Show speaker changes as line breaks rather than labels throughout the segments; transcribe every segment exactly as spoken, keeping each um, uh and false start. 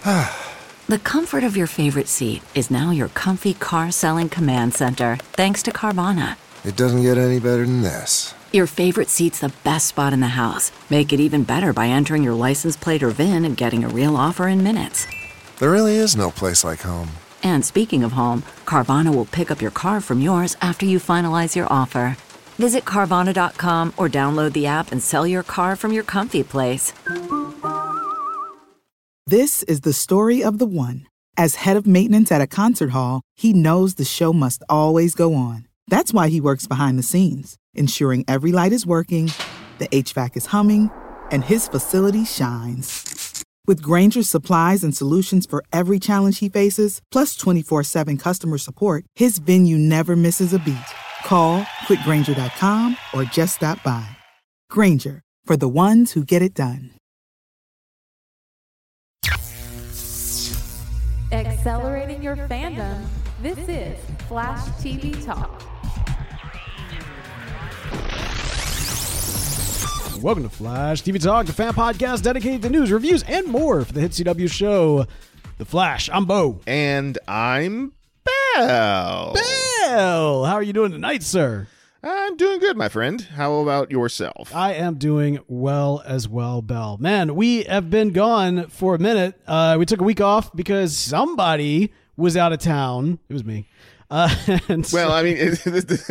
The comfort of your favorite seat is now your comfy car selling command center, thanks to Carvana.
It doesn't get any better than this.
Your favorite seat's the best spot in the house. Make it even better by entering your license plate or V I N and getting a real offer in minutes.
There really is no place like home.
And speaking of home, Carvana will pick up your car from yours after you finalize your offer. Visit Carvana dot com or download the app and sell your car from your comfy place.
This is the story of the one. As head of maintenance at a concert hall, he knows the show must always go on. That's why he works behind the scenes, ensuring every light is working, the H V A C is humming, and his facility shines. With Grainger's supplies and solutions for every challenge he faces, plus twenty-four seven customer support, his venue never misses a beat. Call quick grainger dot com or just stop by. Grainger, for the ones who get it done.
Accelerating your fandom, this is Flash T V Talk.
Welcome to Flash T V Talk, the fan podcast dedicated to news, reviews, and more for the hit C W show, The Flash. I'm Bo.
And I'm Bell.
Bell! How are you doing tonight, sir?
I'm doing good, my friend. How about yourself?
I am doing well as well, Bell. Man, we have been gone for a minute. Uh, we took a week off because somebody was out of town. It was me. Uh, and so,
well, I mean, it,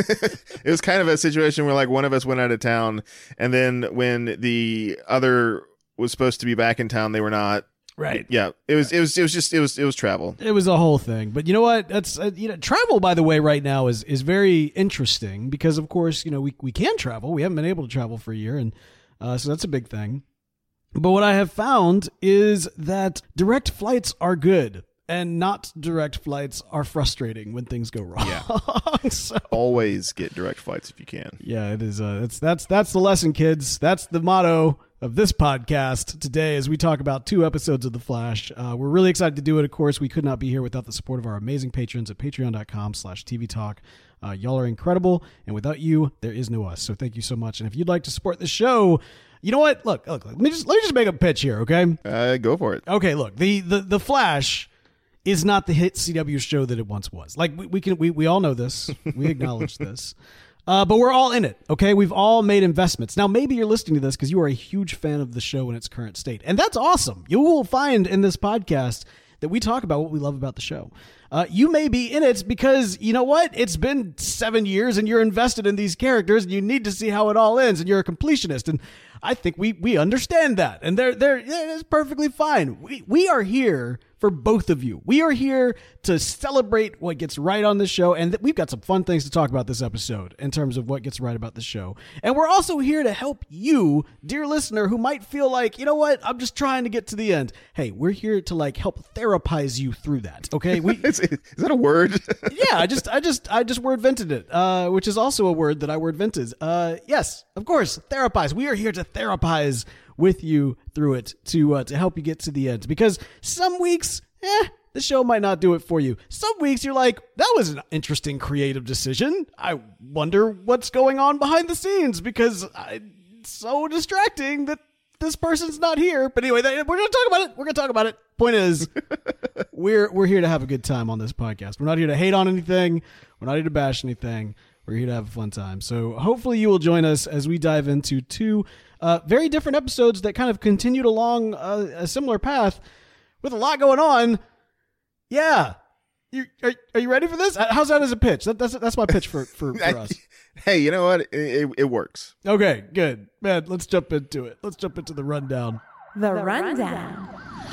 it was kind of a situation where like one of us went out of town, and then when the other was supposed to be back in town, they were not.
Right.
Yeah. It was. It was. It was just. It was. It was travel.
It was a whole thing. But you know what? That's uh, you know, travel. By the way, right now is is very interesting because, of course, you know we we can travel. We haven't been able to travel for a year, and uh, so that's a big thing. But what I have found is that direct flights are good. And not direct flights are frustrating when things go wrong.
Yeah.
So,
always get direct flights if you can.
Yeah, it is. Uh, it's that's that's the lesson, kids. That's the motto of this podcast today as we talk about two episodes of The Flash. Uh, we're really excited to do it. Of course, we could not be here without the support of our amazing patrons at patreon dot com slash T V Talk. Uh, y'all are incredible, and without you, there is no us. So thank you so much. And if you'd like to support the show, you know what? Look, look. Let me just let me just make a pitch here, okay?
Uh, go for it.
Okay, look. The the the Flash is not the hit C W show that it once was. Like we, we can, we, we all know this. We acknowledge this. Uh, but we're all in it. Okay. We've all made investments. Now, maybe you're listening to this because you are a huge fan of the show in its current state. And that's awesome. You will find in this podcast that we talk about what we love about the show. Uh, you may be in it because, you know what? It's been seven years and you're invested in these characters and you need to see how it all ends and you're a completionist. And I think we we understand that. And they're, they're, it's perfectly fine. We, we are here for both of you. We are here to celebrate what gets right on the show, and th- we've got some fun things to talk about this episode in terms of what gets right about the show. And we're also here to help you, dear listener, who might feel like, you know what, I'm just trying to get to the end. Hey, we're here to like help therapize you through that. Okay, we
is, is that a word?
yeah, I just, I just, I just word vented it, uh, which is also a word that I word vented. Uh, yes, of course, therapize. We are here to therapize with you through it to uh, to help you get to the end, because some weeks eh, the show might not do it for you. Some weeks you're like, that was an interesting creative decision. I wonder what's going on behind the scenes because I, it's so distracting that this person's not here. But anyway, we're going to talk about it. We're going to talk about it. Point is, we're we're here to have a good time on this podcast. We're not here to hate on anything. We're not here to bash anything. We're here to have a fun time. So hopefully you will join us as we dive into two uh, very different episodes that kind of continued along uh, a similar path with a lot going on. Yeah. You, are, are you ready for this? How's that as a pitch? That, that's that's my pitch for, for, for us.
Hey, you know what? It, it, it works.
Okay, good. Man, let's jump into it. Let's jump into the rundown.
The Rundown.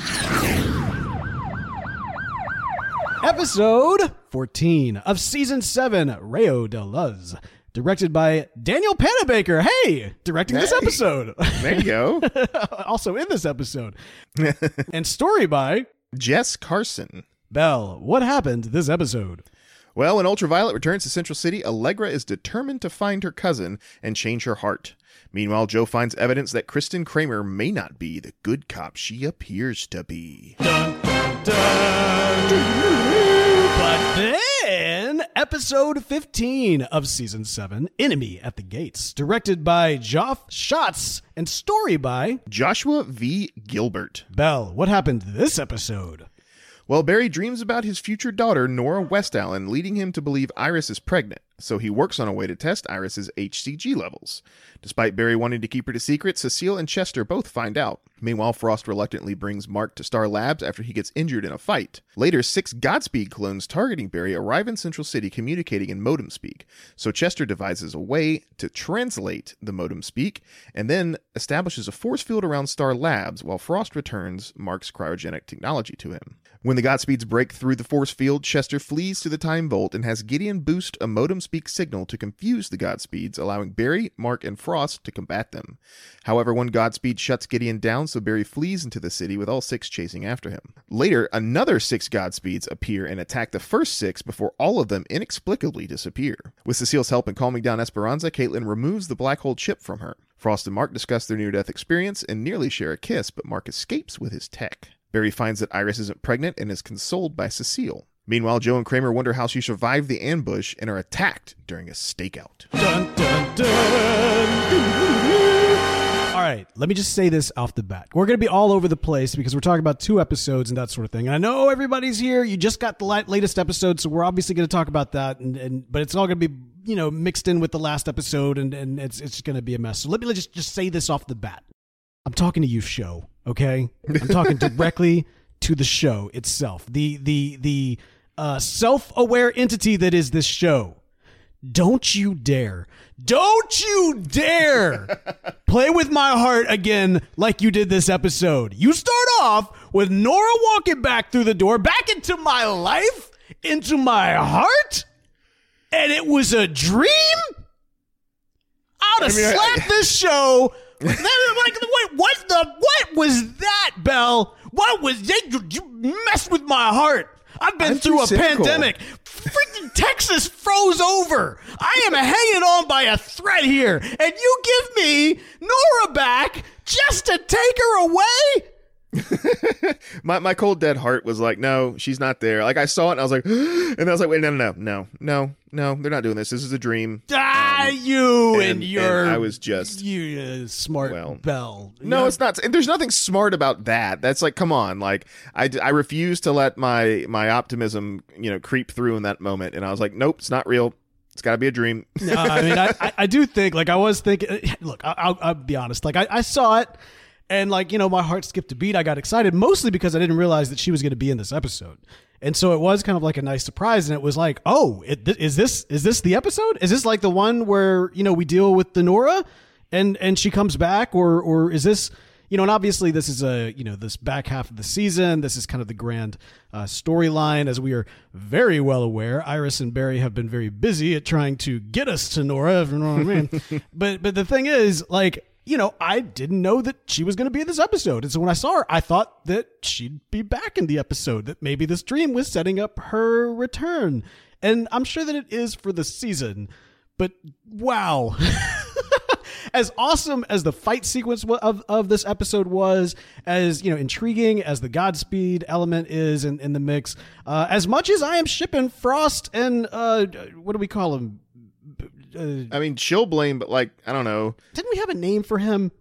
Episode fourteen of Season seven, Rayo de Luz. Directed by Daniel Panabaker. Hey, directing hey, this episode.
There you go.
Also in this episode. And story by
Jess Carson.
Bell, what happened this episode?
Well, when Ultraviolet returns to Central City, Allegra is determined to find her cousin and change her heart. Meanwhile, Joe finds evidence that Kristen Kramer may not be the good cop she appears to be.
Dun, dun, dun. But then, episode episode fifteen of season seven, Enemy at the Gates, directed by Geoff Schatz and story by
Joshua V. Gilbert.
Bell. What happened this episode?
Well, Barry dreams about his future daughter, Nora Westallen, leading him to believe Iris is pregnant, so he works on a way to test Iris's H C G levels. Despite Barry wanting to keep her a secret, Cecile and Chester both find out. Meanwhile, Frost reluctantly brings Mark to Star Labs after he gets injured in a fight. Later, six Godspeed clones targeting Barry arrive in Central City communicating in modem speak, so Chester devises a way to translate the modem speak and then establishes a force field around Star Labs while Frost returns Mark's cryogenic technology to him. When the Godspeeds break through the force field, Chester flees to the Time Vault and has Gideon boost a modem speak signal to confuse the Godspeeds, allowing Barry, Mark, and Frost to combat them. However, one Godspeed shuts Gideon down, so Barry flees into the city with all six chasing after him. Later, another six Godspeeds appear and attack the first six before all of them inexplicably disappear. With Cecile's help in calming down Esperanza, Caitlin removes the black hole chip from her. Frost and Mark discuss their near-death experience and nearly share a kiss, but Mark escapes with his tech. Barry finds that Iris isn't pregnant and is consoled by Cecile. Meanwhile, Joe and Kramer wonder how she survived the ambush and are attacked during a stakeout.
Dun, dun, dun. All right, let me just say this off the bat. We're going to be all over the place because we're talking about two episodes and that sort of thing. And I know everybody's here. You just got the latest episode, so we're obviously going to talk about that. And, and but it's all going to be, you know, mixed in with the last episode, and, and it's it's going to be a mess. So let me just, just say this off the bat. I'm talking to you, show, okay? I'm talking directly to the show itself. The the the uh, self-aware entity that is this show. Don't you dare. Don't you dare play with my heart again like you did this episode. You start off with Nora walking back through the door, back into my life, into my heart, and it was a dream? I would have
I mean,
slapped
I,
this show. Like, wait, what the, what was that, Bell? What was that? You, you messed with my heart. I've been
I'm
through a
cynical.
pandemic. Freaking Texas froze over. I am hanging on by a thread here, and you give me Nora back just to take her away?
my my cold dead heart was like, no, she's not there. Like, I saw it and I was like, and I was like, wait, no, no, no, no, no, they're not doing this. This is a dream.
Ah,
Um,
you and,
and-
your.
and I was just-
you uh, smart
Well,
Bell.
No,
You
it's not. And there's nothing smart about that. That's like, come on. Like, I, I refuse to let my my optimism, you know, creep through in that moment. And I was like, nope, it's not real. It's got to be a dream.
No, I mean, I, I, I do think, like, I was thinking, look, I, I'll, I'll be honest. Like, I, I saw it, and, like, you know, my heart skipped a beat. I got excited, mostly because I didn't realize that she was going to be in this episode. And so it was kind of like a nice surprise, and it was like, oh, it, is this is this the episode? Is this like the one where, you know, we deal with the Nora, and, and she comes back, or or is this... You know, and obviously this is a, you know, this back half of the season. This is kind of the grand uh, storyline. As we are very well aware, Iris and Barry have been very busy at trying to get us to Nora, if you know what I mean. but but the thing is, like, you know, I didn't know that she was going to be in this episode. And so when I saw her, I thought that she'd be back in the episode, that maybe this dream was setting up her return. And I'm sure that it is for the season. But wow. As awesome as the fight sequence of, of this episode was, as, you know, intriguing as the Godspeed element is in, in the mix, uh, as much as I am shipping Frost and, uh, what do we call him? Uh,
I mean, chill blame, but like, I don't know.
didn't we have a name for him?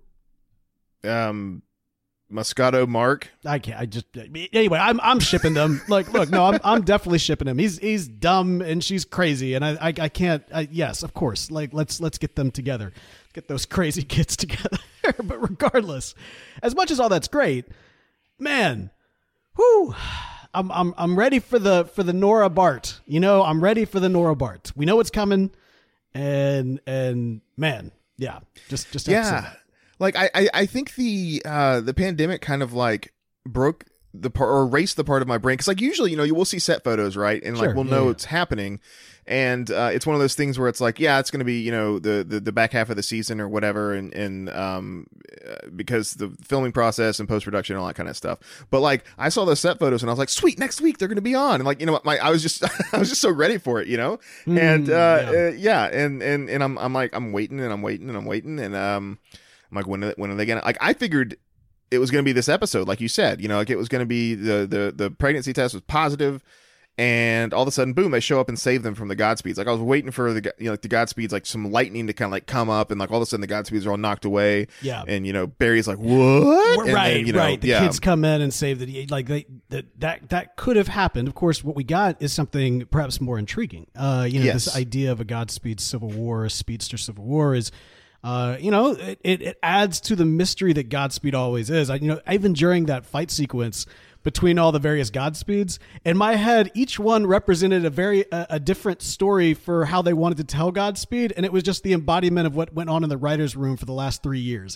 Um, Moscato Mark.
I can't. I just anyway. I'm I'm shipping them. Like, look, no, I'm I'm definitely shipping him. He's he's dumb and she's crazy, and I I, I can't. I, yes, of course. Like, let's let's get them together, get those crazy kids together. But regardless, as much as all that's great, man, whoo, I'm I'm I'm ready for the for the Nora Bart. You know, I'm ready for the Nora Bart. We know it's coming, and and man, yeah, just just have to say
Yeah.
that.
Like, I, I, I think the uh, the pandemic kind of like broke the part or erased the part of my brain. Because like usually, you know, you will see set photos, right? And
Sure,
like we'll
yeah,
know
yeah.
it's happening. And uh, it's one of those things where it's like, yeah, it's going to be, you know, the, the, the back half of the season or whatever. And, and um, uh, because the filming process and post-production and all that kind of stuff. But like, I saw those set photos and I was like, sweet, next week they're going to be on. And like, you know, my, I was just, I was just so ready for it, you know? and uh,
yeah.
uh, yeah. And, and, and I'm, I'm like, I'm waiting and I'm waiting and I'm waiting. And um, I'm like, when, are- when are they going to, like, I figured it was going to be this episode, like you said, you know, like it was going to be the, the, the pregnancy test was positive. And all of a sudden, boom, they show up and save them from the Godspeeds. Like I was waiting for the you know like the Godspeeds, like some lightning to kind of like come up, and like all of a sudden the Godspeeds are all knocked away.
Yeah.
And you know Barry's like, what? And
right,
then, you know,
right. The
yeah.
kids come in and save the like they that that that could have happened. Of course, what we got is something perhaps more intriguing. Uh, you know,
Yes.
this idea of a Godspeed Civil War, a speedster Civil War is. Uh, you know, it, it, it adds to the mystery that Godspeed always is. I, you know, even during that fight sequence between all the various Godspeeds, in my head, each one represented a very a, a different story for how they wanted to tell Godspeed, and it was just the embodiment of what went on in the writers' room for the last three years.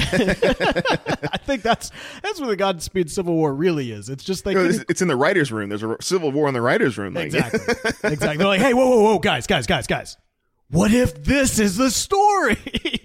I think that's that's what the Godspeed Civil War really is. It's just like
You know, it's, it's in the writers' room. There's a civil war in the writers' room. Like.
exactly, exactly. They're like, hey, whoa, whoa, whoa, guys, guys, guys, guys. What if this is the story?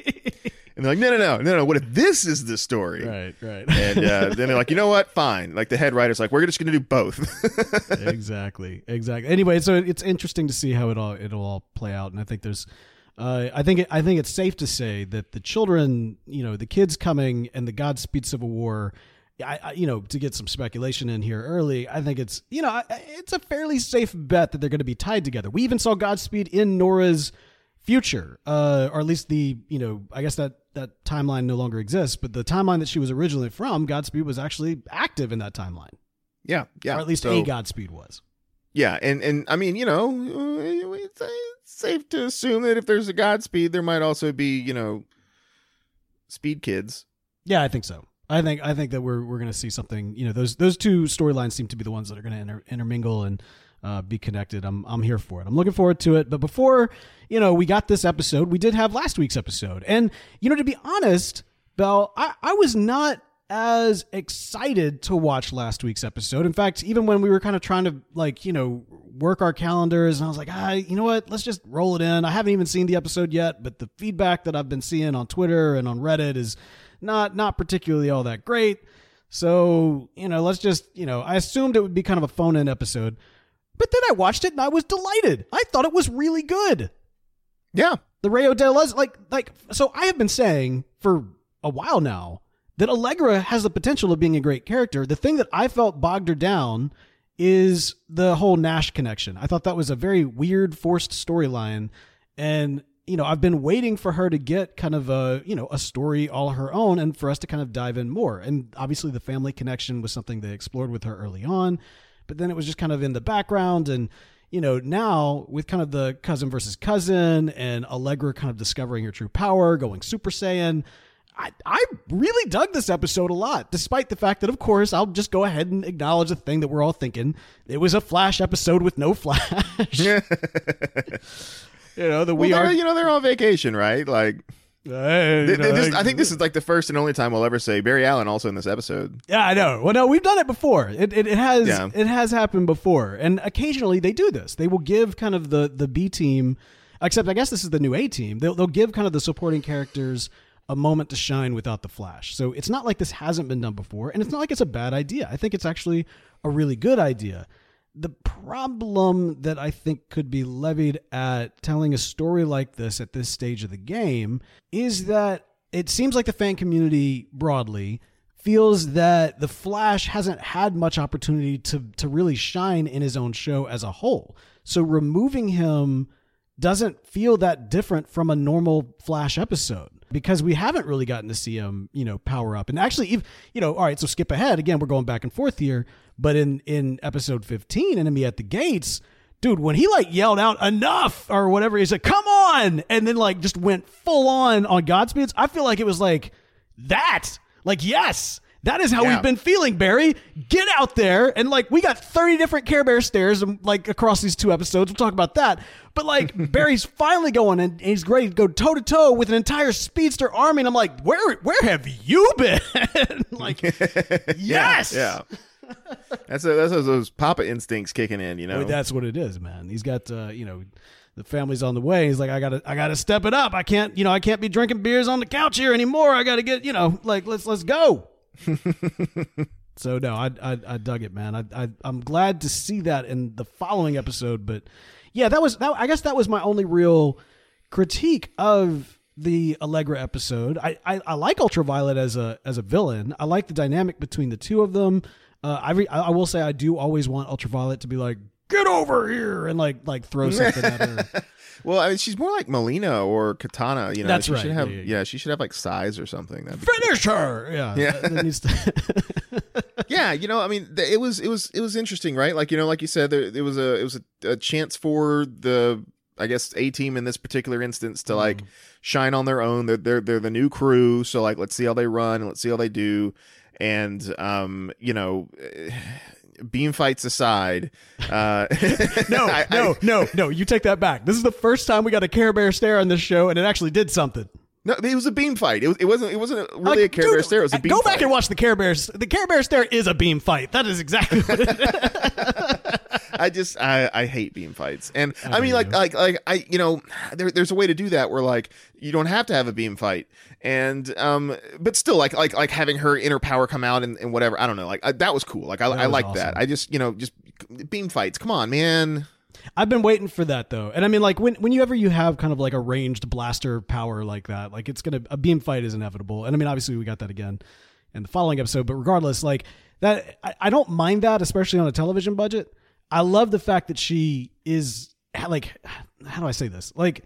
And they're like, no, no, no, no, no. What if this is the story?
Right, right.
And uh, then they're like, you know what? Fine. Like the head writer's like, we're just going to do both.
exactly, exactly. Anyway, so it's interesting to see how it all it'll all play out, and I think there's, uh, I think it, I think it's safe to say that the children, you know, the kids coming and the Godspeed Civil War. I, I, you know, to get some speculation in here early, I think it's, you know, it's a fairly safe bet that they're going to be tied together. We even saw Godspeed in Nora's future, uh, or at least the, you know, I guess that, that timeline no longer exists, but the timeline that she was originally from, Godspeed was actually active in that timeline.
Yeah, yeah.
Or at least
So,
a Godspeed was.
Yeah, and, and I mean, you know, it's, it's safe to assume that if there's a Godspeed, there might also be, you know, Speed Kids.
Yeah, I think so. I think I think that we're we're going to see something. You know, those those two storylines seem to be the ones that are going to inter, intermingle and uh, be connected. I'm I'm here for it. I'm looking forward to it. But before you know, we got this episode. We did have last week's episode, and you know, to be honest, Belle, I, I was not as excited to watch last week's episode. In fact, even when we were kind of trying to like you know work our calendars, and I was like, ah, you know what? Let's just roll it in. I haven't even seen the episode yet, but the feedback that I've been seeing on Twitter and on Reddit is not not particularly all that great. So, you know, let's just, you know, I assumed it would be kind of a phone-in episode. But then I watched it and I was delighted. I thought it was really good.
Yeah.
The Rayo de Les, like, like, so I have been saying for a while now that Allegra has the potential of being a great character. The thing that I felt bogged her down is the whole Nash connection. I thought that was a very weird, forced storyline. And you know, I've been waiting for her to get kind of a, you know, a story all her own and for us to kind of dive in more. And obviously the family connection was something they explored with her early on, but then it was just kind of in the background. And, you know, now with kind of the cousin versus cousin and Allegra kind of discovering her true power, going Super Saiyan, I, I really dug this episode a lot, despite the fact that, of course, I'll just go ahead and acknowledge the thing that we're all thinking. It was a Flash episode with no Flash. You know, the
well,
we are,
you know, they're on vacation, right? Like,
uh,
they,
you know,
this, I think this is like the first and only time we'll ever say Barry Allen also in this episode.
Yeah, I know. Well, no, we've done it before. It it, it has
Yeah.
it has happened before, and occasionally they do this. They will give kind of the the B team, except I guess this is the new A team. They'll they'll give kind of the supporting characters a moment to shine without the Flash. So it's not like this hasn't been done before, and it's not like it's a bad idea. I think it's actually a really good idea. The problem that I think could be levied at telling a story like this at this stage of the game is that it seems like the fan community broadly feels that the Flash hasn't had much opportunity to to really shine in his own show as a whole. So removing him doesn't feel that different from a normal Flash episode because we haven't really gotten to see him, you know, power up. And actually, if, you know, all right, so skip ahead. Again, we're going back and forth here. But in, in episode fifteen, Enemy at the Gates, dude, when he like yelled out enough or whatever, he's like, come on. And then like just went full on on Godspeeds. I feel like it was like that, like, yes, that is how
Yeah.
we've been feeling, Barry. Get out there. And like, we got thirty different Care Bear stares um, like across these two episodes. We'll talk about that. But like, Barry's finally going and he's ready to go toe to toe with an entire speedster army. And I'm like, where, where have you been? Like, yes.
Yeah. That's a, that's those Papa instincts kicking in, you know.
Well, that's what it is, man. He's got, uh, you know, the family's on the way. He's like, I gotta, I gotta step it up. I can't, you know, I can't be drinking beers on the couch here anymore. I gotta get, you know, like let's let's go. So no, I, I I dug it, man. I, I I'm glad to see that in the following episode. But yeah, that was that. I guess that was my only real critique of the Allegra episode. I I, I like Ultraviolet as a as a villain. I like the dynamic between the two of them. Uh, I re- I will say I do always want Ultraviolet to be like, get over here, and like like throw something at her.
Well, I mean, she's more like Melina or Katana. You know,
That's
she
right.
Should have,
yeah,
yeah,
yeah, yeah.
she should have like size or something. That'd be
Finish cool. her. Yeah.
Yeah.
That, that needs to
yeah, you know, I mean, th- it was it was it was interesting, right? Like, you know, like you said, there it was a it was a, a chance for the, I guess, A team in this particular instance to like mm. shine on their own. They're, they're they're the new crew, so like let's see how they run and let's see how they do. And um, you know, beam fights aside, uh,
no,
I,
no,
I,
no, no. You take that back. This is the first time we got a Care Bear stare on this show, and it actually did something.
No, it was a beam fight. It was. It wasn't. It wasn't really
like,
a Care
dude,
Bear stare. It was a beam.
Go
fight.
back and watch the Care Bears. The Care Bear stare is a beam fight. That is exactly what it is.
I just I, I hate beam fights, and
I
I mean
do.
like like like I you know there there's a way to do that where like you don't have to have a beam fight, and um but still like like like having her inner power come out and, and whatever, I don't know, like I, that was cool. Like I I like
awesome.
that. I just you know just beam fights. Come on, man.
I've been waiting for that though, and I mean like when when you ever you have kind of like a ranged blaster power like that, like it's gonna a beam fight is inevitable, and I mean obviously we got that again in the following episode, but regardless, like that I, I don't mind that, especially on a television budget. I love the fact that she is like, how do I say this? Like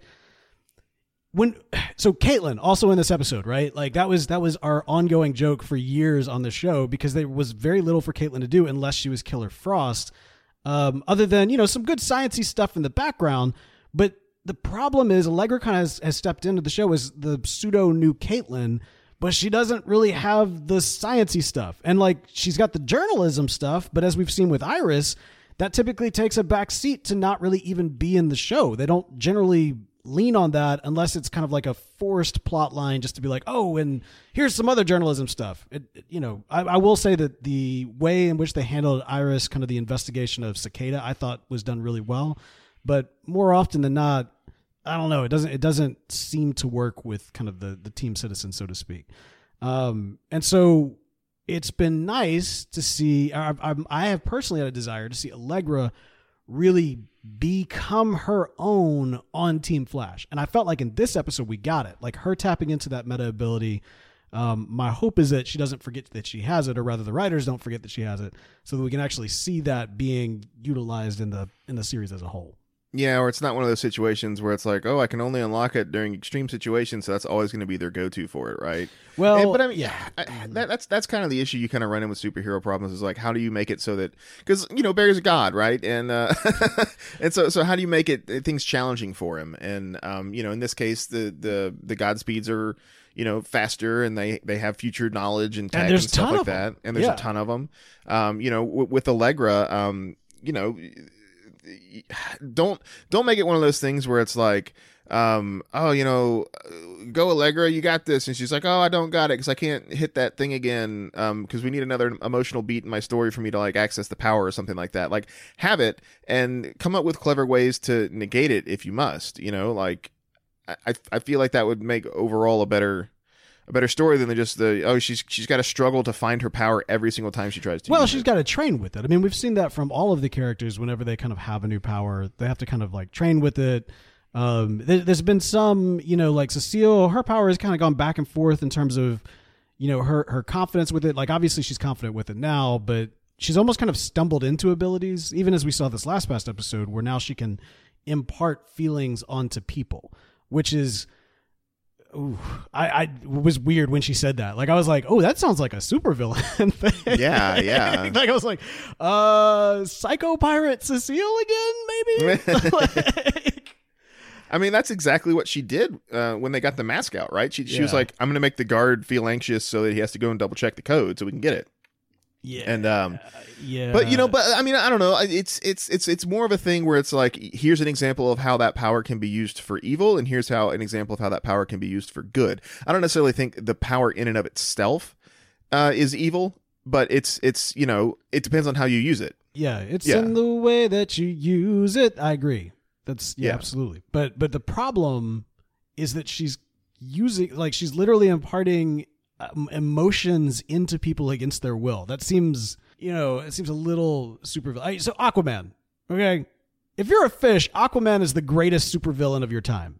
when, so Caitlin also in this episode, right? Like that was, that was our ongoing joke for years on the show because there was very little for Caitlin to do unless she was Killer Frost. Um, other than, you know, some good sciencey stuff in the background. But the problem is Allegra kind of has, has stepped into the show as the pseudo new Caitlin, but she doesn't really have the sciencey stuff. And like, she's got the journalism stuff, but as we've seen with Iris, that typically takes a back seat to not really even be in the show. They don't generally lean on that unless it's kind of like a forced plot line just to be like, oh, and here's some other journalism stuff. It, it, you know, I, I will say that the way in which they handled Iris, kind of the investigation of Cicada, I thought was done really well. But more often than not, I don't know. It doesn't. It doesn't seem to work with kind of the the team citizen, so to speak. Um, and so. It's been nice to see, I, I, I have personally had a desire to see Allegra really become her own on Team Flash. And I felt like in this episode, we got it. Like her tapping into that meta ability. Um, my hope is that she doesn't forget that she has it, or rather the writers don't forget that she has it, so that we can actually see that being utilized in the in the series as a whole.
Yeah, or it's not one of those situations where it's like, oh, I can only unlock it during extreme situations, so that's always going to be their go-to for it, right?
Well,
and, but I mean,
yeah,
I, that, that's that's kind of the issue you kind of run in with superhero problems is like, how do you make it so that, because you know Barry's a god, right? And uh, and so so how do you make it things challenging for him? And um, you know, in this case, the the the Godspeeds are you know faster, and they they have future knowledge and tech and,
and
stuff like that, and there's
yeah.
a ton of them. Um, you know, w- with Allegra, um, you know. don't don't make it one of those things where it's like um oh you know go Allegra, you got this, and she's like, oh, I don't got it because I can't hit that thing again um because we need another emotional beat in my story for me to like access the power or something like that. Like have it and come up with clever ways to negate it if you must, you know, like I I feel like that would make overall a better a better story than just the, oh, she's she's got to struggle to find her power every single time she tries to
well
use
she's
it.
got to train with it. I mean, we've seen that from all of the characters. Whenever they kind of have a new power, they have to kind of like train with it. Um there, there's been some, you know, like Cecile, her power has kind of gone back and forth in terms of, you know, her her confidence with it. Like obviously she's confident with it now, but she's almost kind of stumbled into abilities, even as we saw this last past episode, where now she can impart feelings onto people, which is Ooh, I, I it was weird when she said that. Like I was like, oh, that sounds like a supervillain thing.
Yeah, yeah.
Like I was like, uh, Psycho Pirate Cecile again, maybe. Like,
I mean, that's exactly what she did uh, when they got the mask out, right? She she was
Yeah.
like, I'm going to make the guard feel anxious so that he has to go and double check the code so we can get it.
yeah,
And um,
yeah.
but you know, but I mean, I don't know. It's it's it's it's more of a thing where it's like, here's an example of how that power can be used for evil, and here's how an example of how that power can be used for good. I don't necessarily think the power in and of itself uh, is evil, but it's it's you know, it depends on how you use it.
yeah, it's
Yeah.
in the way that you use it. I agree. That's yeah,
Yeah.
absolutely. But but the problem is that she's using, like, she's literally imparting um, emotions into people against their will. That seems, you know, it seems a little super. I, so Aquaman, okay, if you're a fish, Aquaman is the greatest supervillain of your time.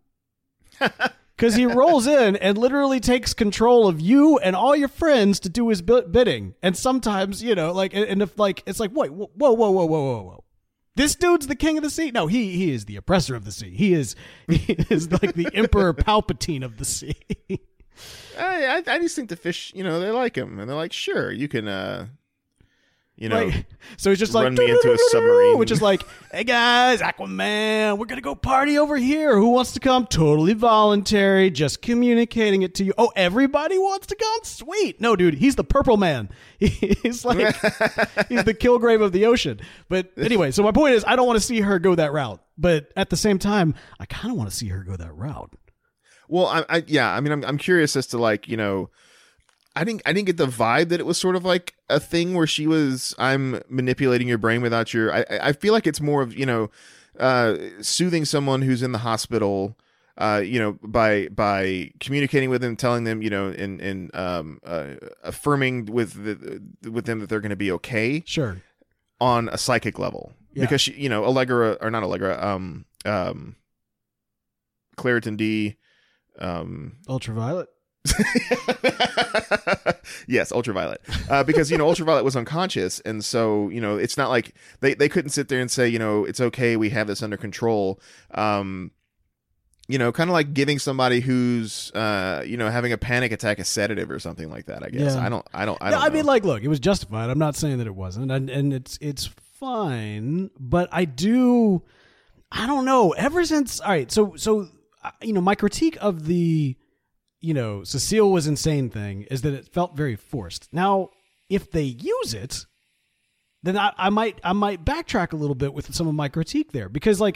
Because he rolls in and literally takes control of you and all your friends to do his bidding. And sometimes, you know, like, and if like, it's like, wait, whoa, whoa, whoa, whoa, whoa, whoa. This dude's the king of the sea. No, he he is the oppressor of the sea. He is he is like the Emperor Palpatine of the sea.
I, I I just think the fish, you know, they like him, and they're like, sure, you can, uh, you know,
like, so he's just
run
like
me into a submarine,
which is like, hey guys, Aquaman, we're gonna go party over here. Who wants to come? Totally voluntary, just communicating it to you. Oh, everybody wants to come? Sweet. No, dude, he's the Purple Man. He's like, he's the Kilgrave of the ocean. But anyway, so my point is, I don't want to see her go that route, but at the same time, I kind of want to see her go that route.
Well, I, I yeah, I mean, I'm I'm curious as to like, you know, I didn't I didn't get the vibe that it was sort of like a thing where she was, I'm manipulating your brain without your. I I feel like it's more of, you know, uh, soothing someone who's in the hospital, uh, you know, by by communicating with them, telling them, you know, and and um, uh, affirming with the, with them that they're going to be okay.
Sure.
On a psychic level,
yeah.
Because she, you know, Allegra or not Allegra, um, um, Claritin D. Um,
Ultraviolet.
Yes, Ultraviolet. Uh, because, you know, Ultraviolet was unconscious. And so, you know, it's not like they, they couldn't sit there and say, you know, it's okay, we have this under control. Um, you know, kind of like giving somebody who's, uh, you know, having a panic attack a sedative or something like that, I guess.
Yeah.
I don't, I don't, I
No,
don't
I
know.
mean, like, look, it was justified. I'm not saying that it wasn't. And, and it's, it's fine. But I do, I don't know. Ever since, all right, so, so, you know, my critique of the, you know, Cecile was insane thing is that it felt very forced. Now, if they use it, then I, I might I might backtrack a little bit with some of my critique there, because like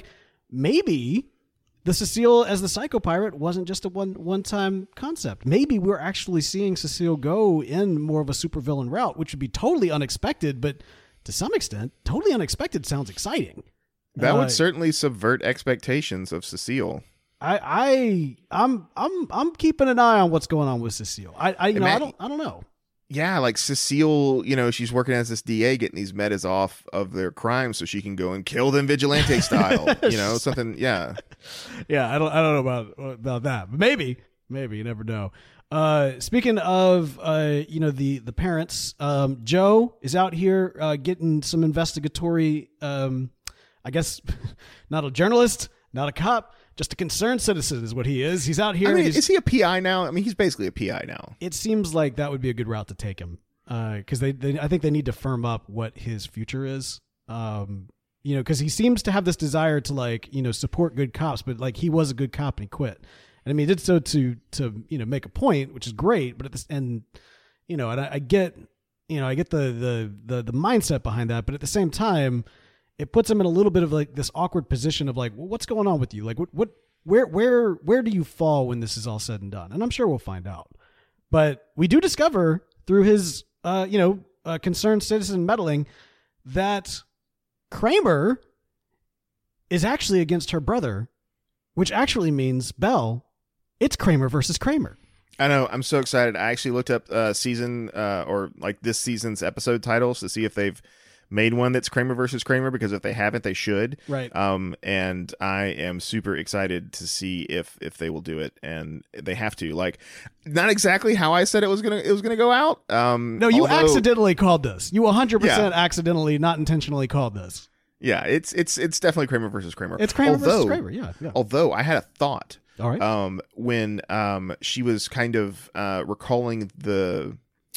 maybe the Cecile as the psycho pirate wasn't just a one one time concept. Maybe we're actually seeing Cecile go in more of a supervillain route, which would be totally unexpected, but to some extent, totally unexpected sounds exciting.
That
Uh,
would certainly subvert expectations of Cecile.
I, I, I'm, I'm, I'm keeping an eye on what's going on with Cecile. I, I, you know, I don't, I don't know.
Yeah, like Cecile, you know, she's working as this D A, getting these metas off of their crimes so she can go and kill them vigilante style. You know, something. Yeah,
yeah. I don't, I don't know about about that, but maybe, maybe you never know. Uh, speaking of, uh, you know, the the parents, um, Joe is out here uh, getting some investigatory. Um, I guess not a journalist, not a cop. Just a concerned citizen is what he is. He's out here.
I mean,
he's,
is he a P I now? I mean, he's basically a P I now.
It seems like that would be a good route to take him, because uh, they, they, I think they need to firm up what his future is. Um, you know, because he seems to have this desire to like, you know, support good cops, but like he was a good cop and he quit. And I mean, he did so to to you know make a point, which is great. But at this, and you know, and I, I get, you know, I get the, the the the mindset behind that, but at the same time, it puts him in a little bit of like this awkward position of like, well, what's going on with you? Like, what, what, where, where, where do you fall when this is all said and done? And I'm sure we'll find out. But we do discover through his, uh, you know, uh, concerned citizen meddling that Kramer is actually against her brother, which actually means, Belle, it's Kramer versus Kramer.
I know. I'm so excited. I actually looked up uh, season uh, or like this season's episode titles to see if they've made one that's Kramer versus Kramer, because if they haven't, they should.
Right.
Um, and I am super excited to see if if they will do it, and they have to. Like, not exactly how I said it was gonna it was gonna go out. Um,
no, you
although,
accidentally called this. You one hundred percent
Yeah.
accidentally, not intentionally called this.
Yeah, it's it's it's definitely Kramer versus Kramer.
It's Kramer
although,
versus Kramer. Yeah, yeah.
Although I had a thought.
All right.
Um, when um she was kind of uh recalling the.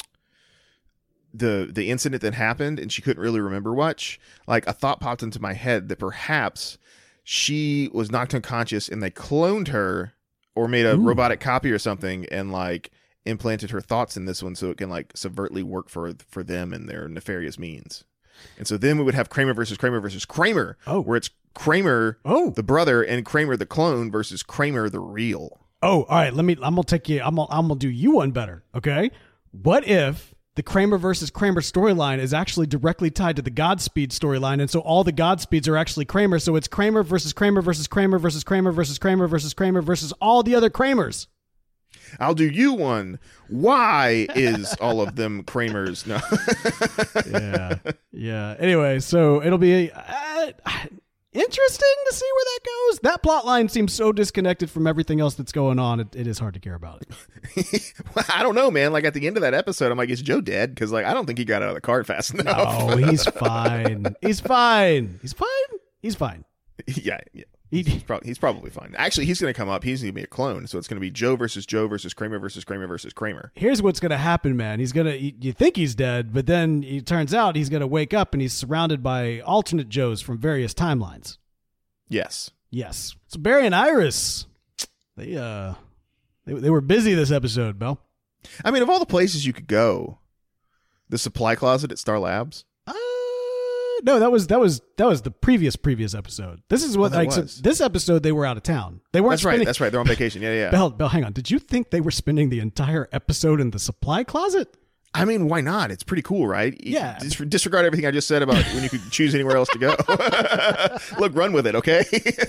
the the incident that happened, and she couldn't really remember much, like a thought popped into my head that perhaps she was knocked unconscious and they cloned her or made a
Ooh.
robotic copy or something and like implanted her thoughts in this one so it can like subvertly work for for them and their nefarious means. And so then we would have Kramer versus Kramer versus Kramer,
Oh.
where it's Kramer
Oh.
the brother and Kramer the clone versus Kramer the real.
Oh, all right. Let me. I'm gonna take you. I'm gonna. I'm gonna do you one better. Okay. What if the Kramer versus Kramer storyline is actually directly tied to the Godspeed storyline, and so all the Godspeeds are actually Kramer? So it's Kramer versus Kramer versus Kramer versus Kramer versus Kramer versus Kramer versus all the other Kramers.
I'll do you one. Why is all of them Kramers? No.
Yeah. Yeah. Anyway, so it'll be. Uh, interesting to see where that goes. That plot line seems so disconnected from everything else that's going on. It, it is hard to care about it.
Well, I don't know, man. Like at the end of that episode, I'm like, is Joe dead? Because like I don't think he got out of the car fast enough.
Oh, he's fine. He's fine. He's fine. He's fine.
yeah, yeah.
He,
He's, pro- he's probably fine. Actually, he's going to come up. He's going to be a clone. So it's going to be Joe versus Joe versus Kramer versus Kramer versus Kramer.
Here's what's going to happen, man. He's going to, you, you think he's dead, but then it turns out he's going to wake up and he's surrounded by alternate Joes from various timelines.
Yes.
Yes. So Barry and Iris, they, uh, they, they were busy this episode, Bell.
I mean, of all the places you could go, the supply closet at Star Labs.
Uh, no, that was that was that was the previous previous episode. This is what
Oh, that
like so
was.
this episode they were out of town. They weren't.
That's right.
spending-
That's right. They're on vacation. Yeah, yeah.
Bell, Bell, hang on. Did you think they were spending the entire episode in the supply closet?
I mean, why not? It's pretty cool, right?
Yeah.
Dis- disregard everything I just said about when you could choose anywhere else to go. Look, run with it, okay?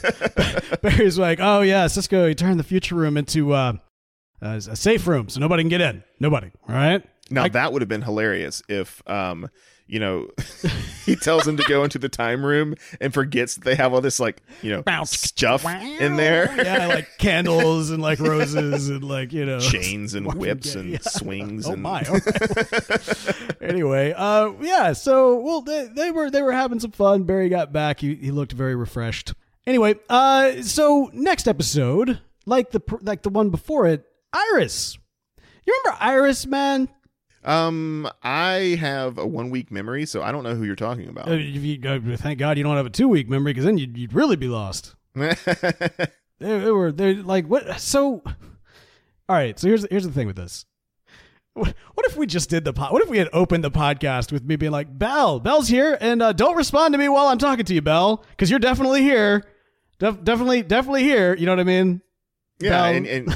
Barry's like, oh yeah, Cisco, he turned the future room into uh, a, a safe room, so nobody can get in. Nobody. All right.
Now
I-
that would have been hilarious if, um, you know, he tells him to go into the time room and forgets that they have all this like, you know, stuff in there,
Yeah, like candles and like roses and like, you know,
chains and whips
Yeah,
and
yeah.
swings.
Oh
and
my! All right. Anyway, uh, yeah. So, well, they, they were they were having some fun. Barry got back. He he looked very refreshed. Anyway, uh, so next episode, like the pr- like the one before it, Iris. You remember Iris, man?
Um, I have a one week memory, so I don't know who you're talking about.
Uh, if you, uh, thank God you don't have a two week memory, because then you'd, you'd really be lost. They, they were they like what? So, all right. So here's here's the thing with this. What what if we just did the pod? What if we had opened the podcast with me being like, Belle, Belle's here, and uh, don't respond to me while I'm talking to you, Belle, because you're definitely here, Def- definitely, definitely here. You know what I mean?
Yeah,
Belle.
and and,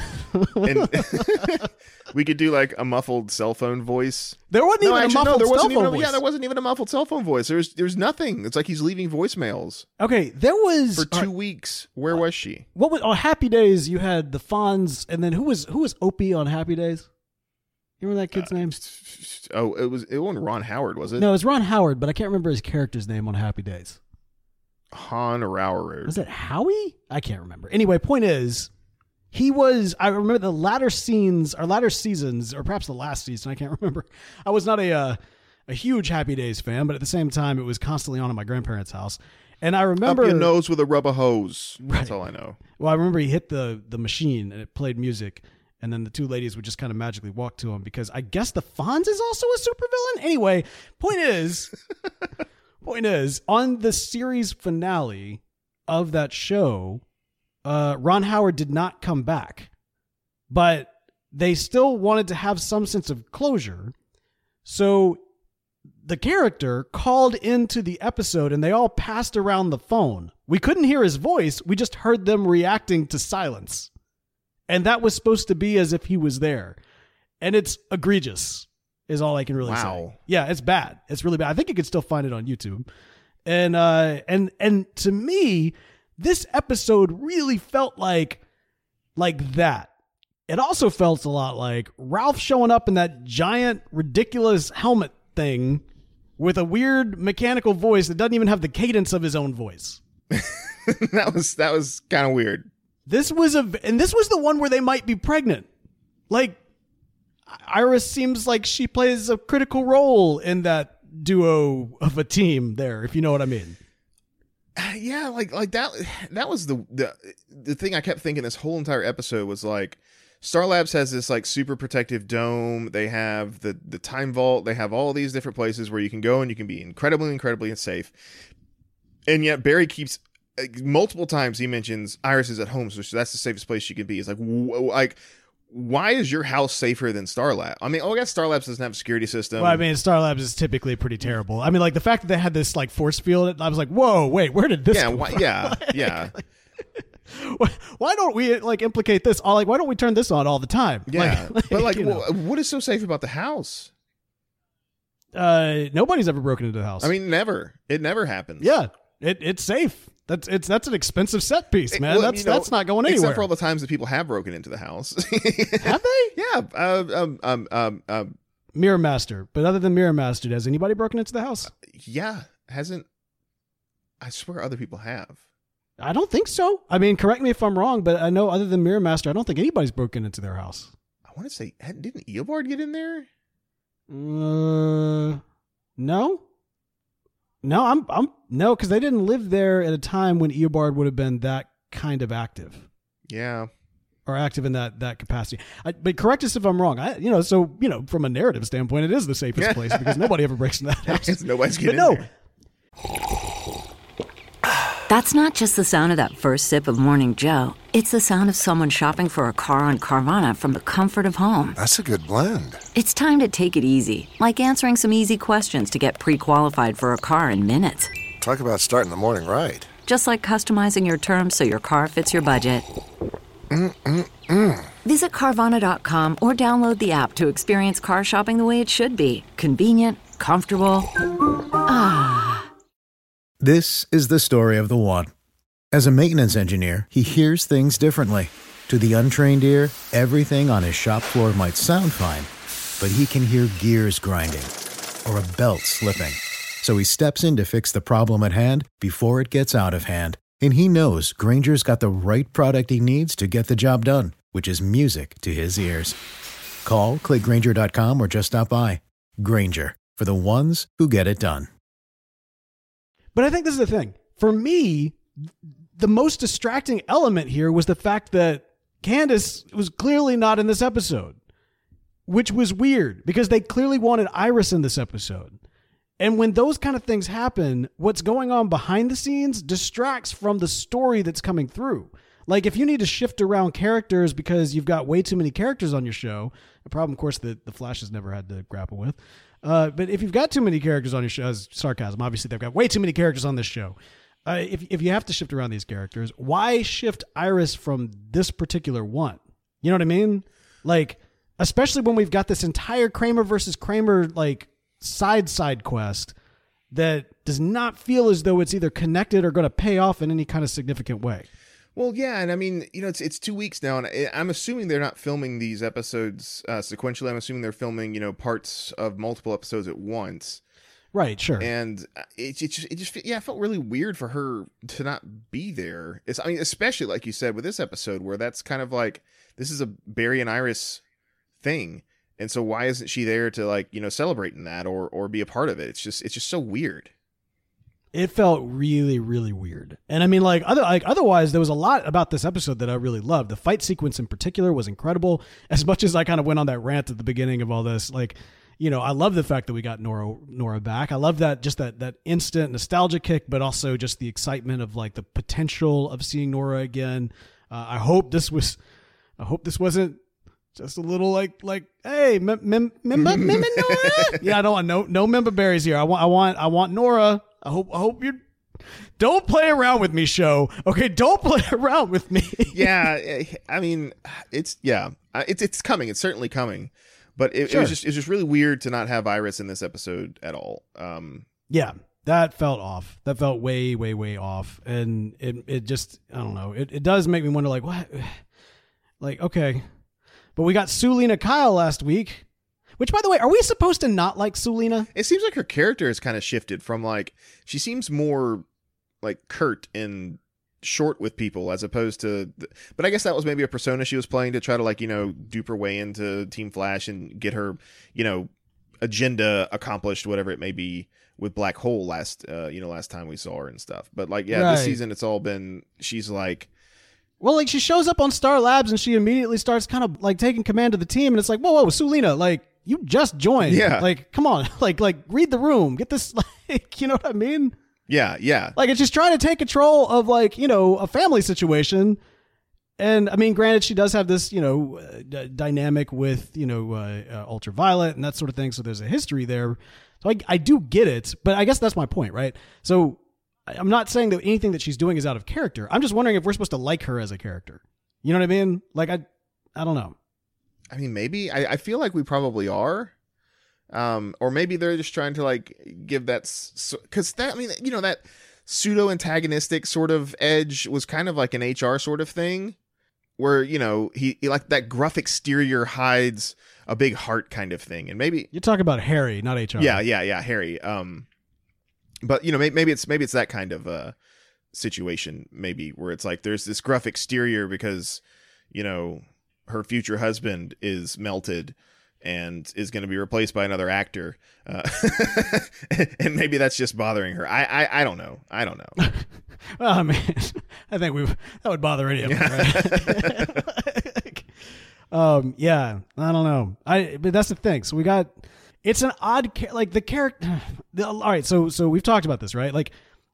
and we could do like a muffled cell phone voice.
There wasn't
No,
even
actually,
a
no,
muffled
there wasn't
cell
even.
phone
A, yeah,
voice.
there wasn't even a muffled cell phone voice. There's there's nothing. It's like he's leaving voicemails
Okay, there was
for two
all right,
weeks. Where was she?
what was on Happy Days? You had the Fonz, and then who was who was Opie on Happy Days? You remember that kid's name?
Oh, it was it wasn't Ron Howard, was it?
No, it was Ron Howard, but I can't remember his character's name on Happy Days.
Han Rauer.
Was it Howie? I can't remember. Anyway, point is, he was, I remember the latter scenes, or latter seasons, or perhaps the last season, I can't remember. I was not a uh, a huge Happy Days fan, but at the same time, it was constantly on at my grandparents' house. And I remember...
Up your nose with a rubber hose. That's
Right.
all I know.
Well, I remember he hit the, the machine, and it played music, and then the two ladies would just kind of magically walk to him, because I guess the Fonz is also a supervillain? Anyway, point is... Point is, on the series finale of that show, uh, Ron Howard did not come back, but they still wanted to have some sense of closure. So the character called into the episode and they all passed around the phone. We couldn't hear his voice. We just heard them reacting to silence. And that was supposed to be as if he was there. And it's egregious. Is all I can really
Wow.
say. Yeah, it's bad. It's really bad. I think you can still find it on YouTube. And uh and and to me, this episode really felt like like that. It also felt a lot like Ralph showing up in that giant ridiculous helmet thing with a weird mechanical voice that doesn't even have the cadence of his own voice.
that was that was kind of weird.
This was a and this was the one where they might be pregnant. Like Iris seems like she plays a critical role in that duo of a team there, if you know what I mean.
Yeah, like like that that was the the the thing I kept thinking this whole entire episode was like Star Labs has this like super protective dome. They have the the time vault. They have all these different places where you can go and you can be incredibly incredibly safe. And yet Barry keeps like, multiple times he mentions Iris is at home, so that's the safest place she could be. It's like wh- like why is your house safer than Star Labs? I mean, oh, I guess Star Labs doesn't have a security system.
Well, I mean, Star Labs is typically pretty terrible. I mean, like the fact that they had this like force field, I was like, whoa, wait, where did this
yeah,
come
why,
from?
yeah, yeah,
Why don't we like implicate this? All like, why don't we turn this on all the time?
yeah.
Like,
but like,
you know.
wh- what is so safe about the house?
uh, nobody's ever broken into the house.
I mean, never. It never happens.
yeah, it it's safe. That's it's that's an expensive set piece,
It-
man.
well,
that's
you know,
that's not going
Except
anywhere.
for all the times that people have broken into the house.
Have they?
Yeah. Uh, um, um, um, um,
Mirror Master, but other than Mirror Master, has anybody broken into the house?
yeah. Hasn't. I swear other people have.
I don't think so. I mean, correct me if I'm wrong, but I know other than Mirror Master, I don't think anybody's broken into their house.
I want to say, didn't Eobard get in there?
Uh, no. No, I'm, I'm, no, because they didn't live there at a time when Eobard would have been that kind of active.
Yeah.
Or active in that, that capacity. I, but correct us if I'm wrong. I, you know, so, you know, from a narrative standpoint, it is the safest place because nobody ever breaks into that house.
Nobody's getting
but
in
no.
there.
That's not just the sound of that first sip of Morning Joe. It's the sound of someone shopping for a car on Carvana from the comfort of home.
That's a good blend.
It's time to take it easy, like answering some easy questions to get pre-qualified for a car in minutes.
Talk about starting the morning right.
Just like customizing your terms so your car fits your budget.
Mm-mm-mm.
Visit Carvana dot com or download the app to experience car shopping the way it should be. Convenient, comfortable. Ah.
This is the story of the one. As a maintenance engineer, he hears things differently. To the untrained ear, everything on his shop floor might sound fine, but he can hear gears grinding or a belt slipping. So he steps in to fix the problem at hand before it gets out of hand. And he knows Grainger's got the right product he needs to get the job done, which is music to his ears. Call, click Grainger dot com, or just stop by. Grainger, for the ones who get it done.
But I think this is the thing. For me, the most distracting element here was the fact that Candace was clearly not in this episode, which was weird because they clearly wanted Iris in this episode. And when those kind of things happen, what's going on behind the scenes distracts from the story that's coming through. Like if you need to shift around characters because you've got way too many characters on your show, a problem, of course, that the Flash has never had to grapple with. Uh, but if you've got too many characters on your show, as sarcasm, obviously they've got way too many characters on this show. Uh, if if you have to shift around these characters, why shift Iris from this particular one? You know what I mean? Like, especially when we've got this entire Kramer versus Kramer like side side quest that does not feel as though it's either connected or going to pay off in any kind of significant way.
Well, yeah, and I mean, you know, it's it's two weeks now, and I, I'm assuming they're not filming these episodes uh, sequentially. I'm assuming they're filming, you know, parts of multiple episodes at once.
Right, sure.
And it, it just, it just, yeah, it felt really weird for her to not be there. It's, I mean, especially like you said with this episode, where that's kind of like this is a Barry and Iris thing, and so why isn't she there to like you know celebrate in that or or be a part of it? It's just, it's just so weird.
It felt really, really weird. And I mean, like, other, like otherwise, there was a lot about this episode that I really loved. The fight sequence in particular was incredible. As much as I kind of went on that rant at the beginning of all this, like, you know, I love the fact that we got Nora Nora back. I love that, just that that instant nostalgia kick, but also just the excitement of like the potential of seeing Nora again. Uh, I hope this was, I hope this wasn't just a little like like hey, mem, mem, mem, mem, mem, Nora. Yeah, I don't want no no member berries here. I want I want I want Nora. I hope I hope you don't play around with me, show. Okay, don't play around with me.
Yeah, I mean, it's yeah, it's it's coming. It's certainly coming, but it,
sure.
it was just it's just really weird to not have Iris in this episode at all. Um,
yeah, that felt off. That felt way way way off, and it it just I don't know. It it does make me wonder, like what, like okay, but we got Sulina Kyle last week. Which, by the way, are we supposed to not like Sulina?
It seems like her character has kind of shifted from like, she seems more like curt and short with people as opposed to, but I guess that was maybe a persona she was playing to try to like, you know, dupe her way into Team Flash and get her, you know, agenda accomplished, whatever it may be with Black Hole last, uh, you know, last time we saw her and stuff. But like, yeah,
right.
This season it's all been, she's like,
well, like she shows up on Star Labs and she immediately starts kind of like taking command of the team. And it's like, whoa, whoa, Sulina, like, you just joined.
Yeah.
Like, come on. Like, like read the room. Get this, like, you know what I mean?
Yeah, yeah.
Like, it's just trying to take control of, like, you know, a family situation. And, I mean, granted, she does have this, you know, uh, d- dynamic with, you know, uh, uh, Ultraviolet and that sort of thing. So there's a history there. So I, I do get it. But I guess that's my point, right? So I'm not saying that anything that she's doing is out of character. I'm just wondering if we're supposed to like her as a character. You know what I mean? Like, I, I don't know.
I mean, maybe I, I feel like we probably are, um, or maybe they're just trying to like give that because that I mean, you know, that pseudo antagonistic sort of edge was kind of like an H R sort of thing, where you know he, he like that gruff exterior hides a big heart kind of thing, and maybe
you're talking about Harry, not H R.
Yeah, yeah, yeah, Harry. Um, but you know, maybe, maybe it's maybe it's that kind of uh, situation, maybe where it's like there's this gruff exterior because you know her future husband is melted and is going to be replaced by another actor, uh, and maybe that's just bothering her. I, I I don't know. I don't know.
Well, I mean, I think we that would bother any of us. Right? um, yeah, I don't know. I but that's the thing. So we got it's an odd like the character. All right, so so we've talked about this, right? Like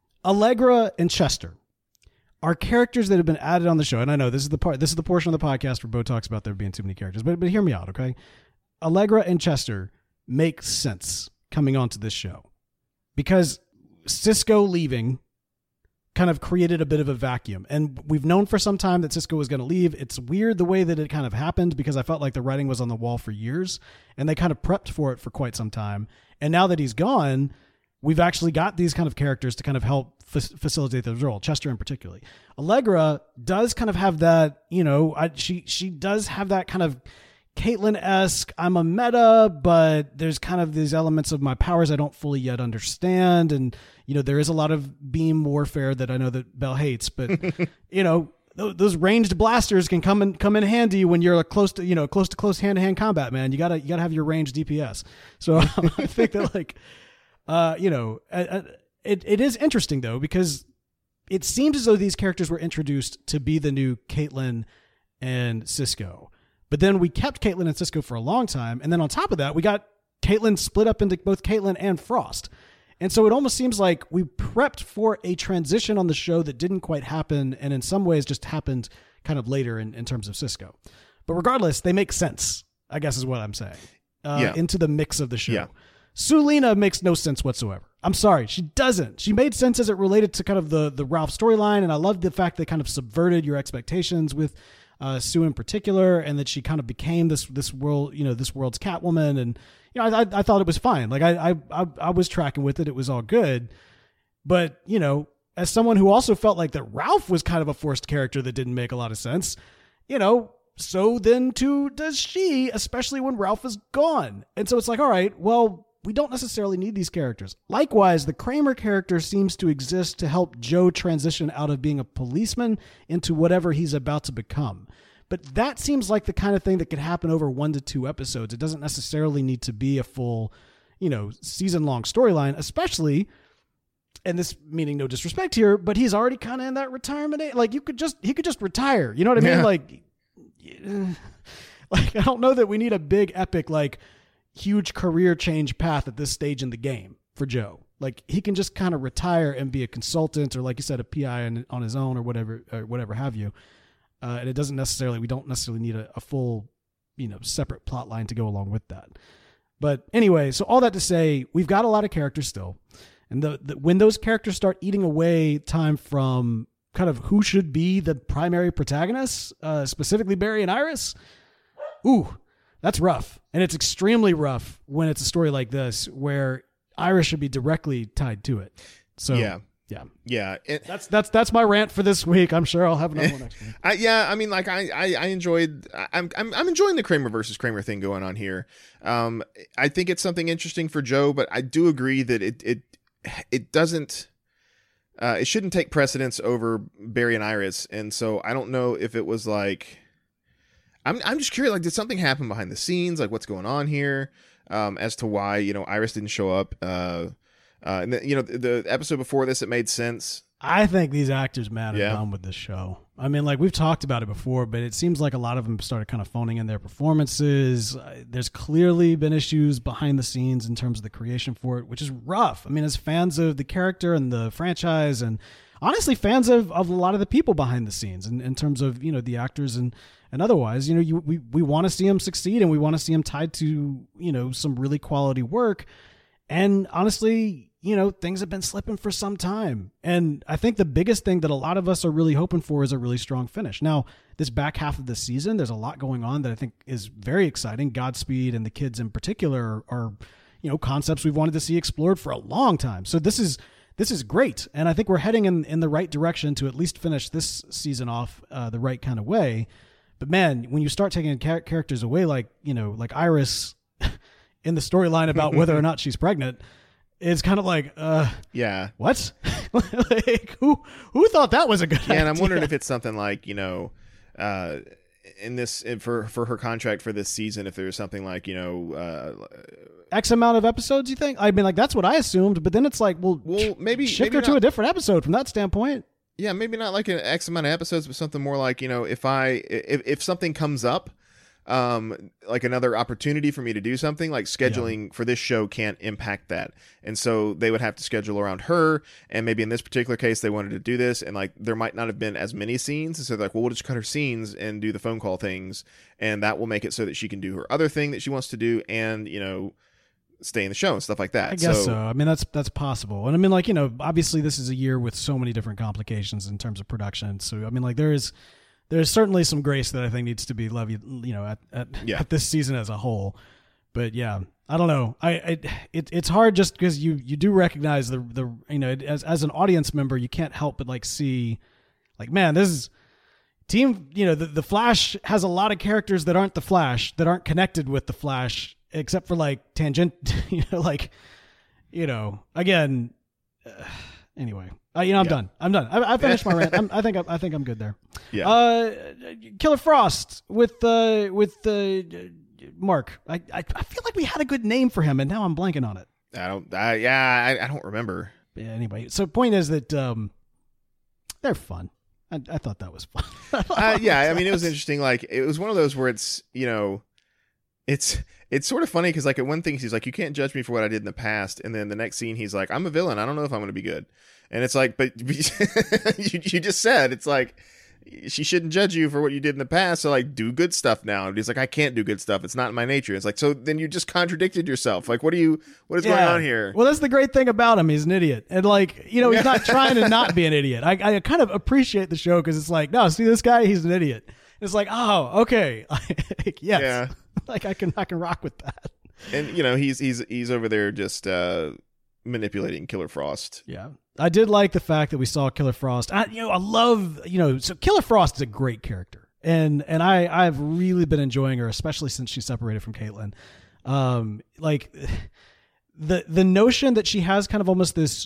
Allegra and Chester are characters that have been added on the show, and I know this is the part. This is the portion of the podcast where Bo talks about there being too many characters. But but hear me out, okay? Allegra and Chester make sense coming onto this show because Cisco leaving kind of created a bit of a vacuum. And we've known for some time that Cisco was going to leave. It's weird the way that it kind of happened because I felt like the writing was on the wall for years and they kind of prepped for it for quite some time. And now that he's gone, we've actually got these kind of characters to kind of help f- facilitate the role, Chester in particular. Allegra does kind of have that, you know, I, she, she does have that kind of Caitlyn-esque, I'm a meta, but there's kind of these elements of my powers I don't fully yet understand. And, you know, there is a lot of beam warfare that I know that Belle hates, but, you know, th- those ranged blasters can come in, come in handy when you're close to, you know, close to close hand-to-hand combat, man. You gotta, you gotta have your ranged D P S. So I think that like, uh, you know, uh, it, it is interesting though, because it seems as though these characters were introduced to be the new Caitlyn and Cisco. But then we kept Caitlyn and Cisco for a long time. And then on top of that, we got Caitlyn split up into both Caitlyn and Frost. And so it almost seems like we prepped for a transition on the show that didn't quite happen. And in some ways just happened kind of later in, in terms of Cisco. But regardless, they make sense, I guess is what I'm saying, uh,
yeah.
into the mix of the show.
Yeah.
Sulina makes no sense whatsoever. I'm sorry. She doesn't. She made sense as it related to kind of the, the Ralph storyline. And I love the fact they kind of subverted your expectations with Uh, Sue in particular, and that she kind of became this this world, you know, this world's Catwoman, and you know, I I, I thought it was fine. Like I, I I was tracking with it; it was all good. But you know, as someone who also felt like that Ralph was kind of a forced character that didn't make a lot of sense, you know, so then too does she, especially when Ralph is gone. And so it's like, all right, well, we don't necessarily need these characters. Likewise, the Kramer character seems to exist to help Joe transition out of being a policeman into whatever he's about to become. But that seems like the kind of thing that could happen over one to two episodes. It doesn't necessarily need to be a full, you know, season-long storyline, especially, and this meaning no disrespect here, but he's already kind of in that retirement age. Like you could just, he could just retire. You know what I mean?
Yeah.
Like, like, I don't know that we need a big epic, like, huge career change path at this stage in the game for Joe. Like he can just kind of retire and be a consultant or like you said, a P I on, on his own or whatever, or whatever have you. Uh, and it doesn't necessarily, we don't necessarily need a, a full, you know, separate plot line to go along with that. But anyway, so all that to say, we've got a lot of characters still. And the, the when those characters start eating away time from kind of who should be the primary protagonists, uh, specifically Barry and Iris, ooh, that's rough. And it's extremely rough when it's a story like this where Iris should be directly tied to it. So
yeah,
yeah,
yeah. It,
that's that's that's my rant for this week. I'm sure I'll have another one next week.
I, yeah, I mean, like I, I, I enjoyed. I'm, I'm, I'm enjoying the Kramer versus Kramer thing going on here. Um, I think it's something interesting for Joe, but I do agree that it, it, it doesn't. Uh, it shouldn't take precedence over Barry and Iris, and so I don't know if it was like. I'm I'm just curious, like, did something happen behind the scenes? Like, what's going on here um, as to why, you know, Iris didn't show up? Uh, uh, and, the, you know, the, the episode before this, it made sense.
I think these actors, man, are
Yeah.
done with this show. I mean, like, we've talked about it before, but it seems like a lot of them started kind of phoning in their performances. Uh, there's clearly been issues behind the scenes in terms of the creation for it, which is rough. I mean, as fans of the character and the franchise and honestly fans of, of a lot of the people behind the scenes in, in terms of, you know, the actors and And otherwise, you know, you, we, we want to see him succeed and we want to see him tied to, you know, some really quality work. And honestly, you know, things have been slipping for some time. And I think the biggest thing that a lot of us are really hoping for is a really strong finish. Now, this back half of the season, there's a lot going on that I think is very exciting. Godspeed and the kids in particular are, are you know, concepts we've wanted to see explored for a long time. So this is this is great. And I think we're heading in, in the right direction to at least finish this season off uh, the right kind of way. But man, when you start taking char- characters away, like, you know, like Iris in the storyline about whether or not she's pregnant, it's kind of like, uh,
yeah,
what? Like, who who thought that was a good
yeah,
idea?
and I'm wondering if it's something like, you know, uh, in this for for her contract for this season, if there's something like, you know, uh,
X amount of episodes. You think? I mean, like that's what I assumed, but then it's like, well,
well, maybe
shift
maybe
her
not,
to a different episode from that standpoint.
Yeah, maybe not like an X amount of episodes, but something more like, you know, if I if if something comes up, um, like another opportunity for me to do something, like scheduling yeah. for this show can't impact that, and so they would have to schedule around her. And maybe in this particular case, they wanted to do this, and like there might not have been as many scenes, and so they're like, well, we'll just cut her scenes and do the phone call things, and that will make it so that she can do her other thing that she wants to do, and you know, stay in the show and stuff like that.
I guess so.
so.
I mean, that's that's possible. And I mean, like, you know, obviously this is a year with so many different complications in terms of production. So, I mean, like there is there's certainly some grace that I think needs to be levied, you know, at at,
yeah.
at this season as a whole. But yeah, I don't know. I, I it it's hard just because you you do recognize the the you know, as as an audience member, you can't help but like see like, man, this is team, you know, the, the Flash has a lot of characters that aren't the Flash, that aren't connected with the Flash, except for like tangent, you know, like, you know, again, uh, anyway, uh, you know, I'm
yeah.
done. I'm done. I, I finished my rant. I'm, I think, I, I think I'm good there.
Yeah.
Uh, Killer Frost with, uh, with, uh, Mark. I, I, I feel like we had a good name for him and now I'm blanking on it.
I don't, I, yeah, I, I don't remember.
Yeah, anyway, so point is that, um, they're fun. I, I thought that was fun.
uh, yeah. I mean, it was interesting. Like it was one of those where it's, you know, it's, It's sort of funny because, like, at one thing, he's like, you can't judge me for what I did in the past. And then the next scene, he's like, I'm a villain. I don't know if I'm going to be good. And it's like, but you, you just said, it's like, she shouldn't judge you for what you did in the past. So, like, do good stuff now. And he's like, I can't do good stuff. It's not in my nature. It's like, so then you just contradicted yourself. Like, what are you, what is
yeah.
going on here?
Well, that's the great thing about him. He's an idiot. And, like, you know, he's not trying to not be an idiot. I, I kind of appreciate the show because it's like, no, see this guy? He's an idiot. It's like, oh, okay. Yes.
Yeah.
Like, I can, I can rock with that.
And, you know, he's he's he's over there just uh, manipulating Killer Frost.
Yeah. I did like the fact that we saw Killer Frost. I, you know, I love, you know, so Killer Frost is a great character. And and I, I've really been enjoying her, especially since she separated from Caitlin. Um, like, the the notion that she has kind of almost this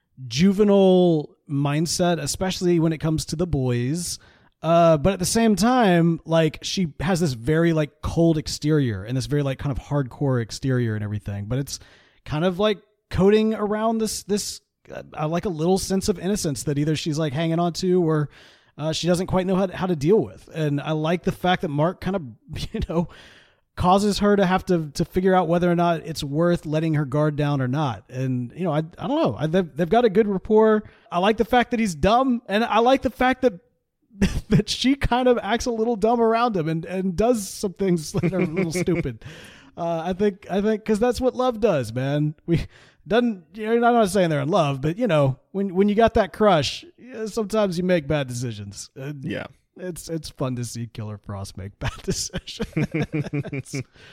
juvenile mindset, especially when it comes to the boys. Uh, but at the same time, like she has this very like cold exterior and this very like kind of hardcore exterior and everything, but it's kind of like coating around this, this, uh, like a little sense of innocence that either she's like hanging on to or, uh, she doesn't quite know how to, how to deal with. And I like the fact that Mark kind of, you know, causes her to have to, to figure out whether or not it's worth letting her guard down or not. And, you know, I, I don't know. I, they've, they've got a good rapport. I like the fact that he's dumb and I like the fact that that she kind of acts a little dumb around him and, and does some things that are a little stupid. Uh, I think, I think, cause that's what love does, man. We doesn't, you know, I'm not saying they're in love, but you know, when, when you got that crush, sometimes you make bad decisions. And
yeah.
It's, it's fun to see Killer Frost make bad decisions.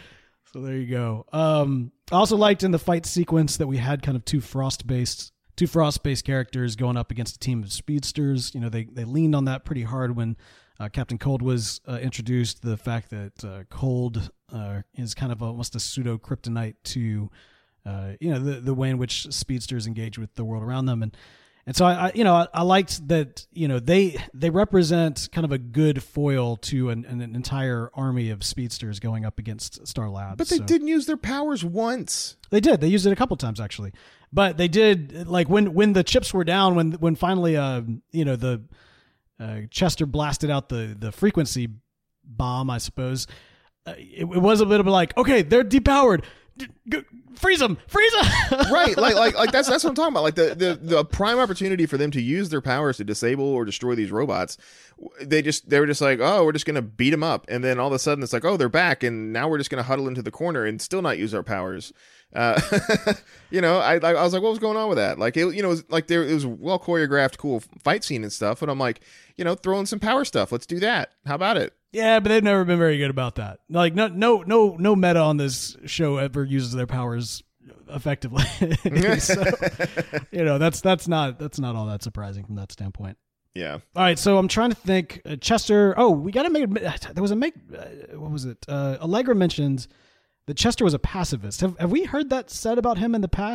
So there you go. Um, I also liked in the fight sequence that we had kind of two Frost based Two Frost-based characters going up against a team of speedsters. You know, they they leaned on that pretty hard when uh, Captain Cold was uh, introduced. The fact that uh, Cold uh, is kind of almost a pseudo kryptonite to, uh, you know, the the way in which speedsters engage with the world around them, and and so I, I you know I, I liked that, you know, they they represent kind of a good foil to an, an entire army of speedsters going up against Star Labs.
But they
so.
didn't use their powers once.
They did. They used it a couple times actually. But they did, like when, when the chips were down, when when finally, uh, you know, the uh, Chester blasted out the, the frequency bomb, I suppose, uh, it, it was a bit of like, okay, they're depowered. D- g- freeze them, freeze them.
Right, like like like that's that's what I'm talking about. Like the, the the prime opportunity for them to use their powers to disable or destroy these robots, they just they were just like, oh, we're just gonna beat them up, and then all of a sudden it's like, oh, they're back, and now we're just gonna huddle into the corner and still not use our powers. Uh, you know, I I was like, what was going on with that? Like, it, you know, it was like there it was well choreographed, cool fight scene and stuff, and I'm like, you know, throw in some power stuff. Let's do that. How about it?
Yeah, but they've never been very good about that. Like, no, no, no, no meta on this show ever uses their powers effectively. So, you know, that's that's not that's not all that surprising from that standpoint.
Yeah.
All right, so I'm trying to think. Uh, Chester. Oh, we got to make. There was a make. Uh, what was it? Uh, Allegra mentioned that Chester was a pacifist. Have have we heard that said about him in the past?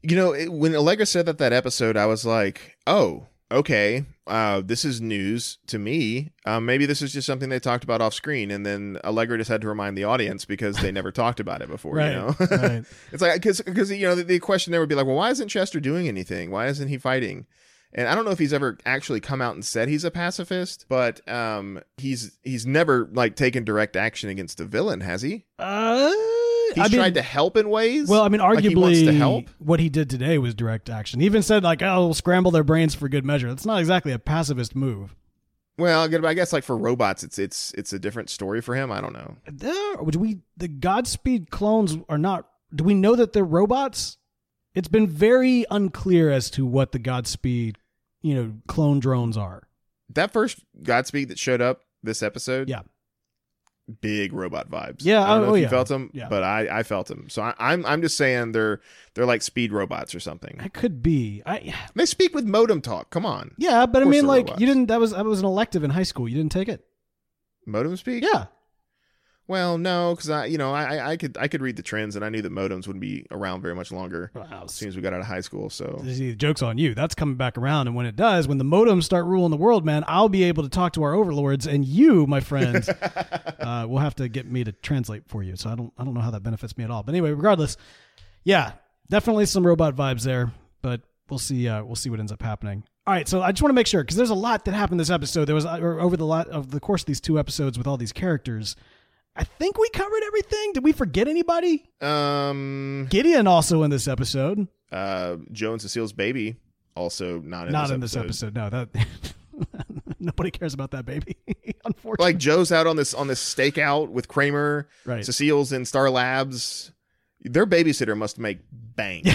You know, it, when Allegra said that that episode, I was like, oh, okay, uh, this is news to me. Um, maybe this is just something they talked about off screen, and then Allegra just had to remind the audience because they never talked about it before.
Right,
you know,
right.
It's like because because you know the, the question there would be like, well, why isn't Chester doing anything? Why isn't he fighting? And I don't know if he's ever actually come out and said he's a pacifist, but um, he's he's never like taken direct action against a villain, has he?
Uh,
He's
I mean,
tried to help in ways.
Well, I mean,
like he wants
arguably,
to help.
what he did today was direct action. He even said, like, "Oh, we'll scramble their brains for good measure." That's not exactly a pacifist move.
Well, I guess like for robots, it's it's it's a different story for him. I don't know.
There, would we the Godspeed clones are not? Do we know that they're robots? It's been very unclear as to what the Godspeed, you know, clone drones are.
That first Godspeed that showed up this episode,
Yeah.
big robot vibes.
Yeah,
I don't know
oh,
if you
yeah.
felt them,
Yeah.
but I, I felt them. So I, I'm I'm just saying they're they're like speed robots or something.
It could be. I
They speak with modem talk. Come on,
yeah, but I
Of course
mean,
they're
like
robots.
you didn't. That was that was an elective in high school. You didn't take it.
modem speak.
Yeah.
Well, no, because I you know I I- I could I could read the trends, and I knew that modems wouldn't be around very much longer
Wow.
as soon as we got out of high school. So
See, the joke's on you. That's coming back around, and when it does, when the modems start ruling the world, man, I'll be able to talk to our overlords, and you, my friend, uh, will have to get me to translate for you. So I don't, I don't know how that benefits me at all. But anyway, regardless, yeah, definitely some robot vibes there. But we'll see. Uh, we'll see what ends up happening. All right, so I just want to make sure because there's a lot that happened this episode. There was or over the lot of the course of these two episodes with all these characters. I think we covered everything. Did we forget anybody?
um
Gideon also in this episode.
uh Joe and Cecile's baby also not in
Not
this
in
episode.
this episode. No, that nobody cares about that baby. Unfortunately,
Like Joe's out on this on this stakeout with Kramer.
Right.
Cecile's in Star Labs. Their babysitter must make bang.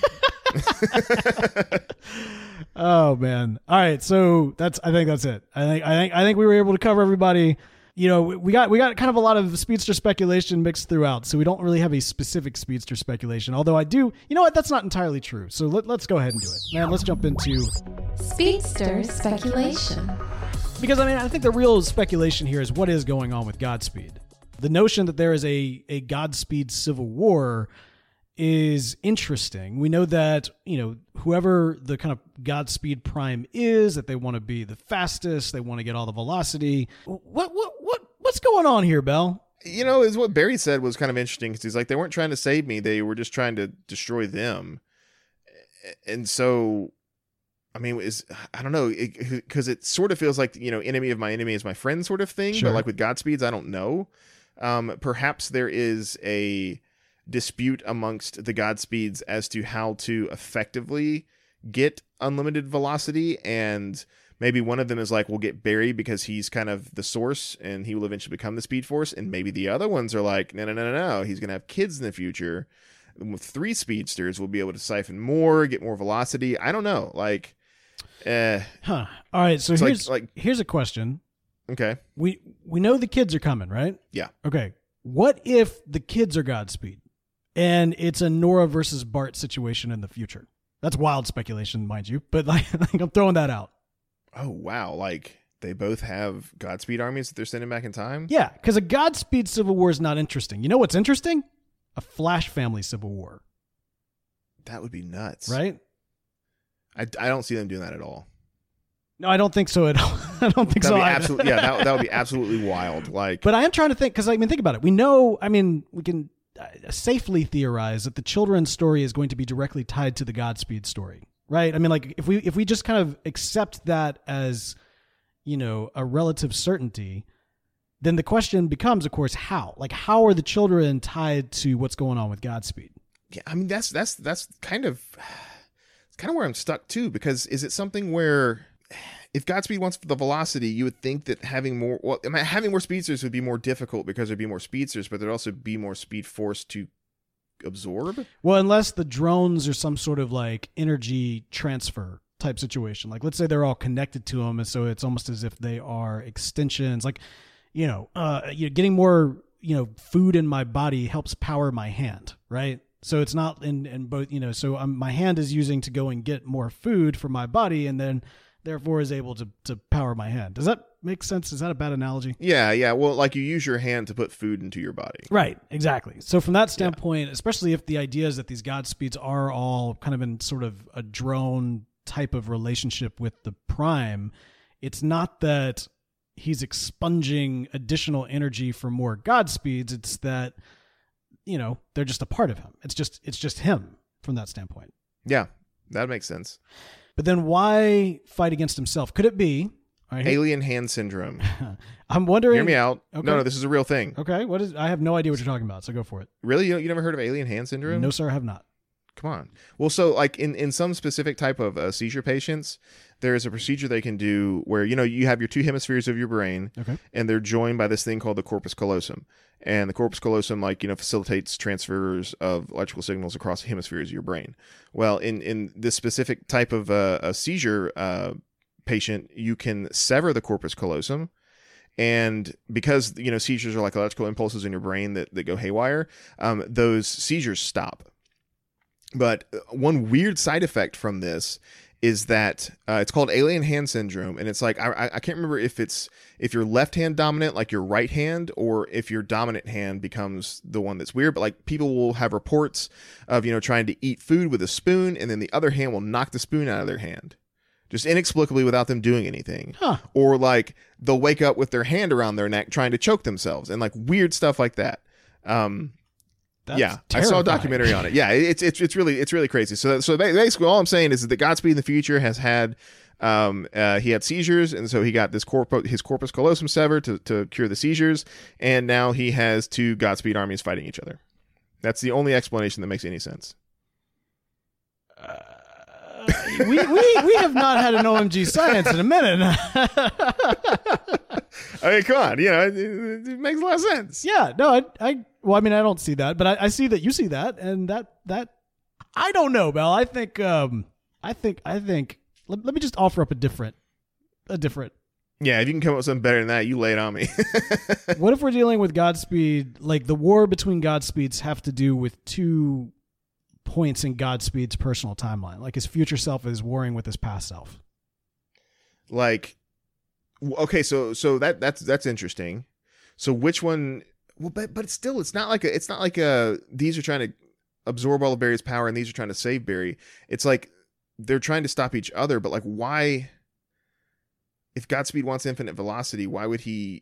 oh man. All right, so that's. I think that's it. I think. I think. I think we were able to cover everybody. You know, we got we got kind of a lot of speedster speculation mixed throughout, so we don't really have a specific speedster speculation. Although I do. You know what? That's not entirely true. So let, let's go ahead and do it, man. Let's jump into.
Speedster speculation.
Because, I mean, I think the real speculation here is what is going on with Godspeed. The notion that there is a, a Godspeed civil war is interesting. We know that, you know, whoever the kind of Godspeed Prime is, that they want to be the fastest, they want to get all the velocity. What what what what's going on here, Bell?
You know, is what Barry said was kind of interesting because he's like, they weren't trying to save me. They were just trying to destroy them. And so, I mean, is I don't know, because it, it sort of feels like, you know, enemy of my enemy is my friend sort of thing.
Sure.
But like with Godspeeds, I don't know. Um, perhaps there is a dispute amongst the Godspeeds as to how to effectively get unlimited velocity, and maybe one of them is like, we'll get Barry because he's kind of the source and he will eventually become the Speed Force, and maybe the other ones are like, no no no no no he's gonna have kids in the future, and with three speedsters we'll be able to siphon more, get more velocity. I don't know, like uh
Huh. All right, so
It's like-
here's
like-
here's a question.
okay
We we know the kids are coming, right?
yeah
Okay. What if the kids are Godspeed and it's a Nora versus Bart situation in the future? That's wild speculation, mind you, but like, like I'm throwing that out.
oh wow, like they both have Godspeed armies that they're sending back in time.
Yeah, because a Godspeed civil war is not interesting. You know what's interesting? A Flash family civil war,
That would be nuts,
right?
I, I don't see them doing that at all.
No, I don't think so at all. I don't think
That'd
so.
be
either.
absolutely yeah that, that would be absolutely wild. Like
But I am trying to think, because I mean, think about it. We know, I mean, we can uh, safely theorize that the children's story is going to be directly tied to the Godspeed story, right? I mean, like if we if we just kind of accept that as, you know, a relative certainty, then the question becomes, of course, how? Like, how are the children tied to what's going on with Godspeed?
yeah, I mean that's that's that's kind of it's kind of where I'm stuck too, because is it something where if Godspeed wants the velocity, you would think that having more, well, I mean, having more speedsters would be more difficult because there'd be more speedsters, but there'd also be more speed force to absorb.
Well, unless the drones are some sort of like energy transfer type situation. Like, let's say they're all connected to them, and so it's almost as if they are extensions. Like, you know, uh, you know, getting more, you know, food in my body helps power my hand, right? So it's not in, in both, you know, so um, my hand is using to go and get more food for my body, and then therefore is able to to power my hand. Does that make sense? Is that a bad analogy?
Yeah, yeah. Well, like you use your hand to put food into your body.
Right, exactly. So from that standpoint, yeah. especially if the idea is that these Godspeeds are all kind of in sort of a drone type of relationship with the Prime, it's not that he's expunging additional energy for more Godspeeds. It's that, you know, they're just a part of him. It's just it's just him from that standpoint.
Yeah, that makes sense.
But then why fight against himself? Could it be right,
alien hand syndrome?
I'm wondering.
Hear me out.
Okay.
No, no, this is a real thing.
Okay, what is? I have no idea what you're talking about, so go for it.
Really, you, you never heard of alien hand syndrome?
No, sir, I have not.
Come on. Well, so like in, in some specific type of uh, seizure patients, there is a procedure they can do where, you know, you have your two hemispheres of your brain,
okay.
and they're joined by this thing called the corpus callosum. And the corpus callosum, like, you know, facilitates transfers of electrical signals across the hemispheres of your brain. Well, in, in this specific type of uh, a seizure uh, patient, you can sever the corpus callosum. And because, you know, seizures are like electrical impulses in your brain that, that go haywire, um, those seizures stop. But one weird side effect from this is that uh, it's called alien hand syndrome, and it's like I, I can't remember if it's if your left hand dominant, like your right hand, or if your dominant hand becomes the one that's weird. But like people will have reports of, you know, trying to eat food with a spoon, and then the other hand will knock the spoon out of their hand, just inexplicably without them doing anything.
Huh.
Or like they'll wake up with their hand around their neck trying to choke themselves, and like weird stuff like that. Um,
That's
yeah,
terrifying.
I saw a documentary on it. Yeah, it's it's it's really it's really crazy. So so basically, all I'm saying is that Godspeed in the future has had um uh, he had seizures, and so he got this corp his corpus callosum severed to to cure the seizures, and now he has two Godspeed armies fighting each other. That's the only explanation that makes any sense.
Uh, we we we have not had an O M G science in a minute.
I mean, come on, you know, it, it makes a lot of sense.
Yeah, no, I, I, well, I mean, I don't see that, but I, I see that you see that, and that, that, I don't know, Mel. I think, um, I think, I think. Let, let me just offer up a different, a different.
Yeah, if you can come up with something better than that, you lay it on me.
What if we're dealing with Godspeed? Like the war between Godspeeds have to do with two points in Godspeed's personal timeline. Like his future self is warring with his past self.
Like. Okay, so so that that's that's interesting. So which one? Well, but but it's still it's not like a it's not like a these are trying to absorb all of Barry's power and these are trying to save Barry. It's like they're trying to stop each other. But like, why? If Godspeed wants infinite velocity, why would he?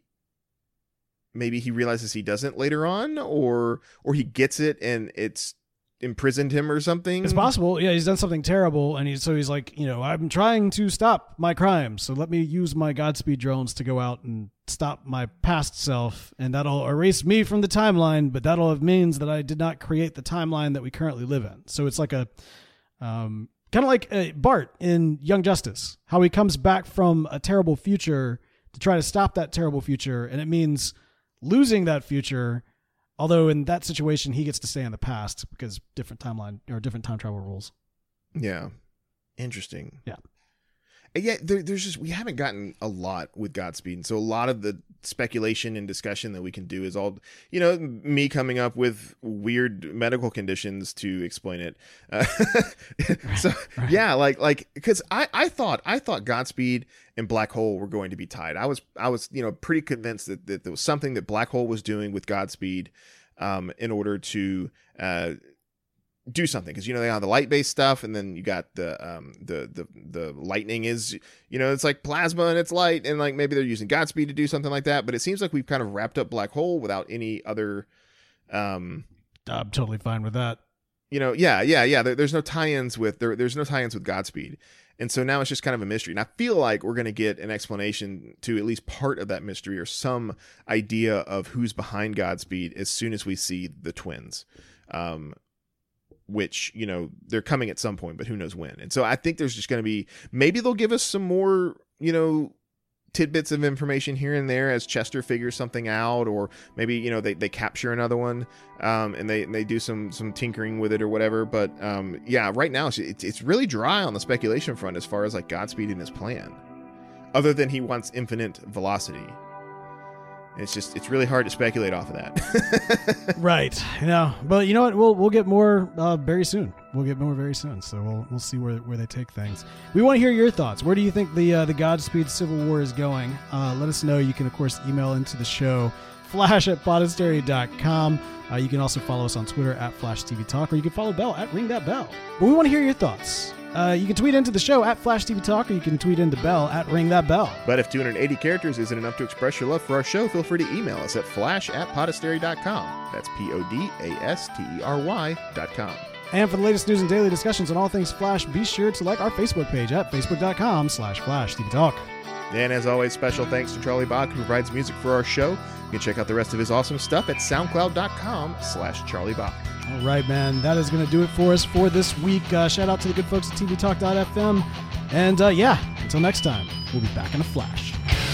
Maybe he realizes he doesn't later on, or or he gets it and it's imprisoned him or something.
It's possible. Yeah, he's done something terrible, and he's so he's like, you know, I'm trying to stop my crimes, so let me use my Godspeed drones to go out and stop my past self, and that'll erase me from the timeline, but that'll have means that I did not create the timeline that we currently live in. So it's like a um kind of like uh, Bart in Young Justice, how he comes back from a terrible future to try to stop that terrible future, and it means losing that future. Although in that situation, he gets to stay in the past because different timeline or different time travel rules.
Yeah. Interesting.
Yeah.
And yeah, there, there's just, we haven't gotten a lot with Godspeed. And so a lot of the speculation and discussion that we can do is all, you know, me coming up with weird medical conditions to explain it. Uh, so right. yeah, like, like, cause I, I thought, I thought Godspeed and Black Hole were going to be tied. I was, I was, you know, pretty convinced that, that there was something that Black Hole was doing with Godspeed, um, in order to, uh, do something, because you know they have the light based stuff, and then you got the um the the the lightning is, you know, it's like plasma and it's light, and like maybe they're using Godspeed to do something like that. But it seems like we've kind of wrapped up Black Hole without any other um
I'm totally fine with that.
You know, yeah, yeah, yeah. There, there's no tie-ins with there. There's no tie-ins with Godspeed, and so now it's just kind of a mystery. And I feel like we're going to get an explanation to at least part of that mystery, or some idea of who's behind Godspeed as soon as we see the twins. Um, which, you know, they're coming at some point, but who knows when. And so I think there's just going to be, maybe they'll give us some more, you know, tidbits of information here and there as Chester figures something out, or maybe, you know, they, they capture another one, um, and they, they do some, some tinkering with it or whatever. But, um, yeah, right now it's, it's really dry on the speculation front as far as like Godspeed and his plan, other than he wants infinite velocity. And it's just, it's really hard to speculate off of that.
Right. You know, but you know what? We'll we'll get more uh, very soon. We'll get more very soon. So we'll we'll see where, where they take things. We want to hear your thoughts. Where do you think the uh, the Godspeed Civil War is going? Uh, let us know. You can, of course, email into the show, flash at podastery dot com. Uh, you can also follow us on Twitter at Flash T V Talk, or you can follow Bell at Ring That Bell. But we want to hear your thoughts. Uh, you can tweet into the show at Flash T V Talk, or you can tweet into Bell at Ring That Bell.
But if two hundred eighty characters isn't enough to express your love for our show, feel free to email us at flash at podastery dot com. That's P O D A S T E R Y dot com.
And for the latest news and daily discussions on all things Flash, be sure to like our Facebook page at facebook dot com slash Flash T V Talk.
And as always, special thanks to Charlie Bach, who provides music for our show. You can check out the rest of his awesome stuff at soundcloud dot com slash Charlie Bach.
All right, man. That is going to do it for us for this week. Uh, shout out to the good folks at T V Talk dot F M. And uh, yeah, until next time, we'll be back in a flash.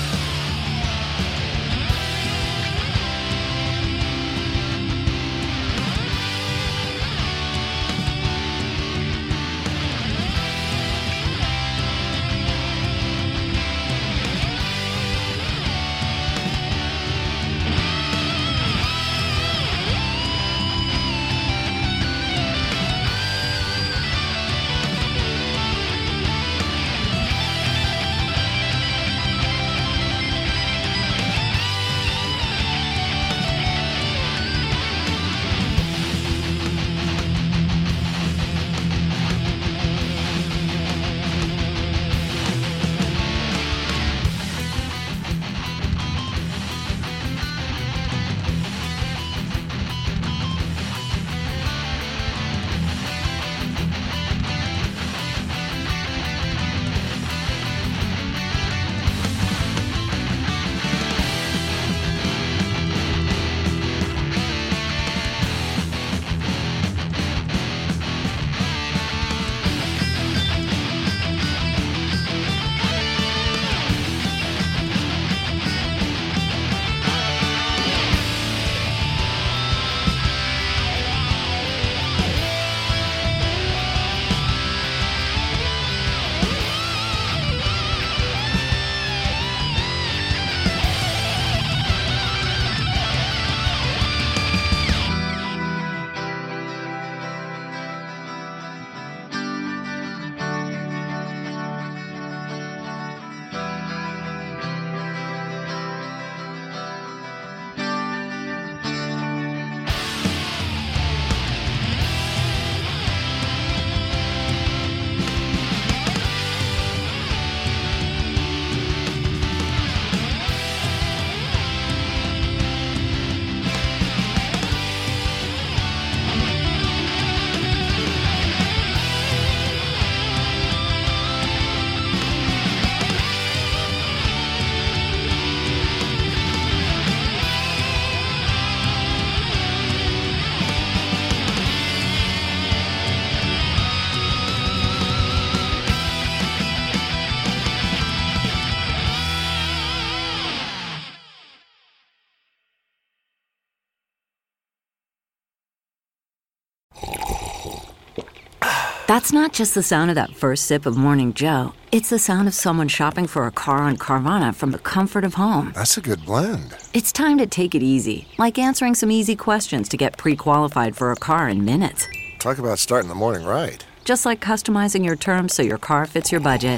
That's not just the sound of that first sip of Morning Joe. It's the sound of someone shopping for a car on Carvana from the comfort of home.
That's a good blend.
It's time to take it easy, like answering some easy questions to get pre-qualified for a car in minutes.
Talk about starting the morning right.
Just like customizing your terms so your car fits your budget.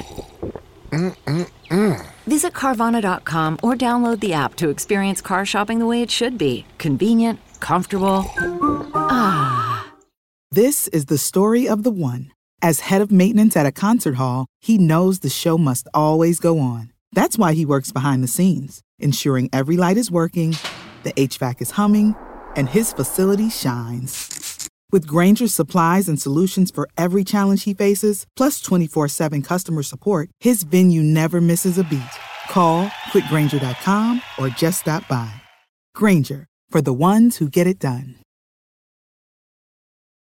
Mm-mm-mm.
Visit Carvana dot com or download the app to experience car shopping the way it should be. Convenient, comfortable. Ah.
This is the story of the one. As head of maintenance at a concert hall, he knows the show must always go on. That's why he works behind the scenes, ensuring every light is working, the H V A C is humming, and his facility shines. With Grainger's supplies and solutions for every challenge he faces, plus twenty-four seven customer support, his venue never misses a beat. Call quick grainger dot com or just stop by. Grainger, for the ones who get it done.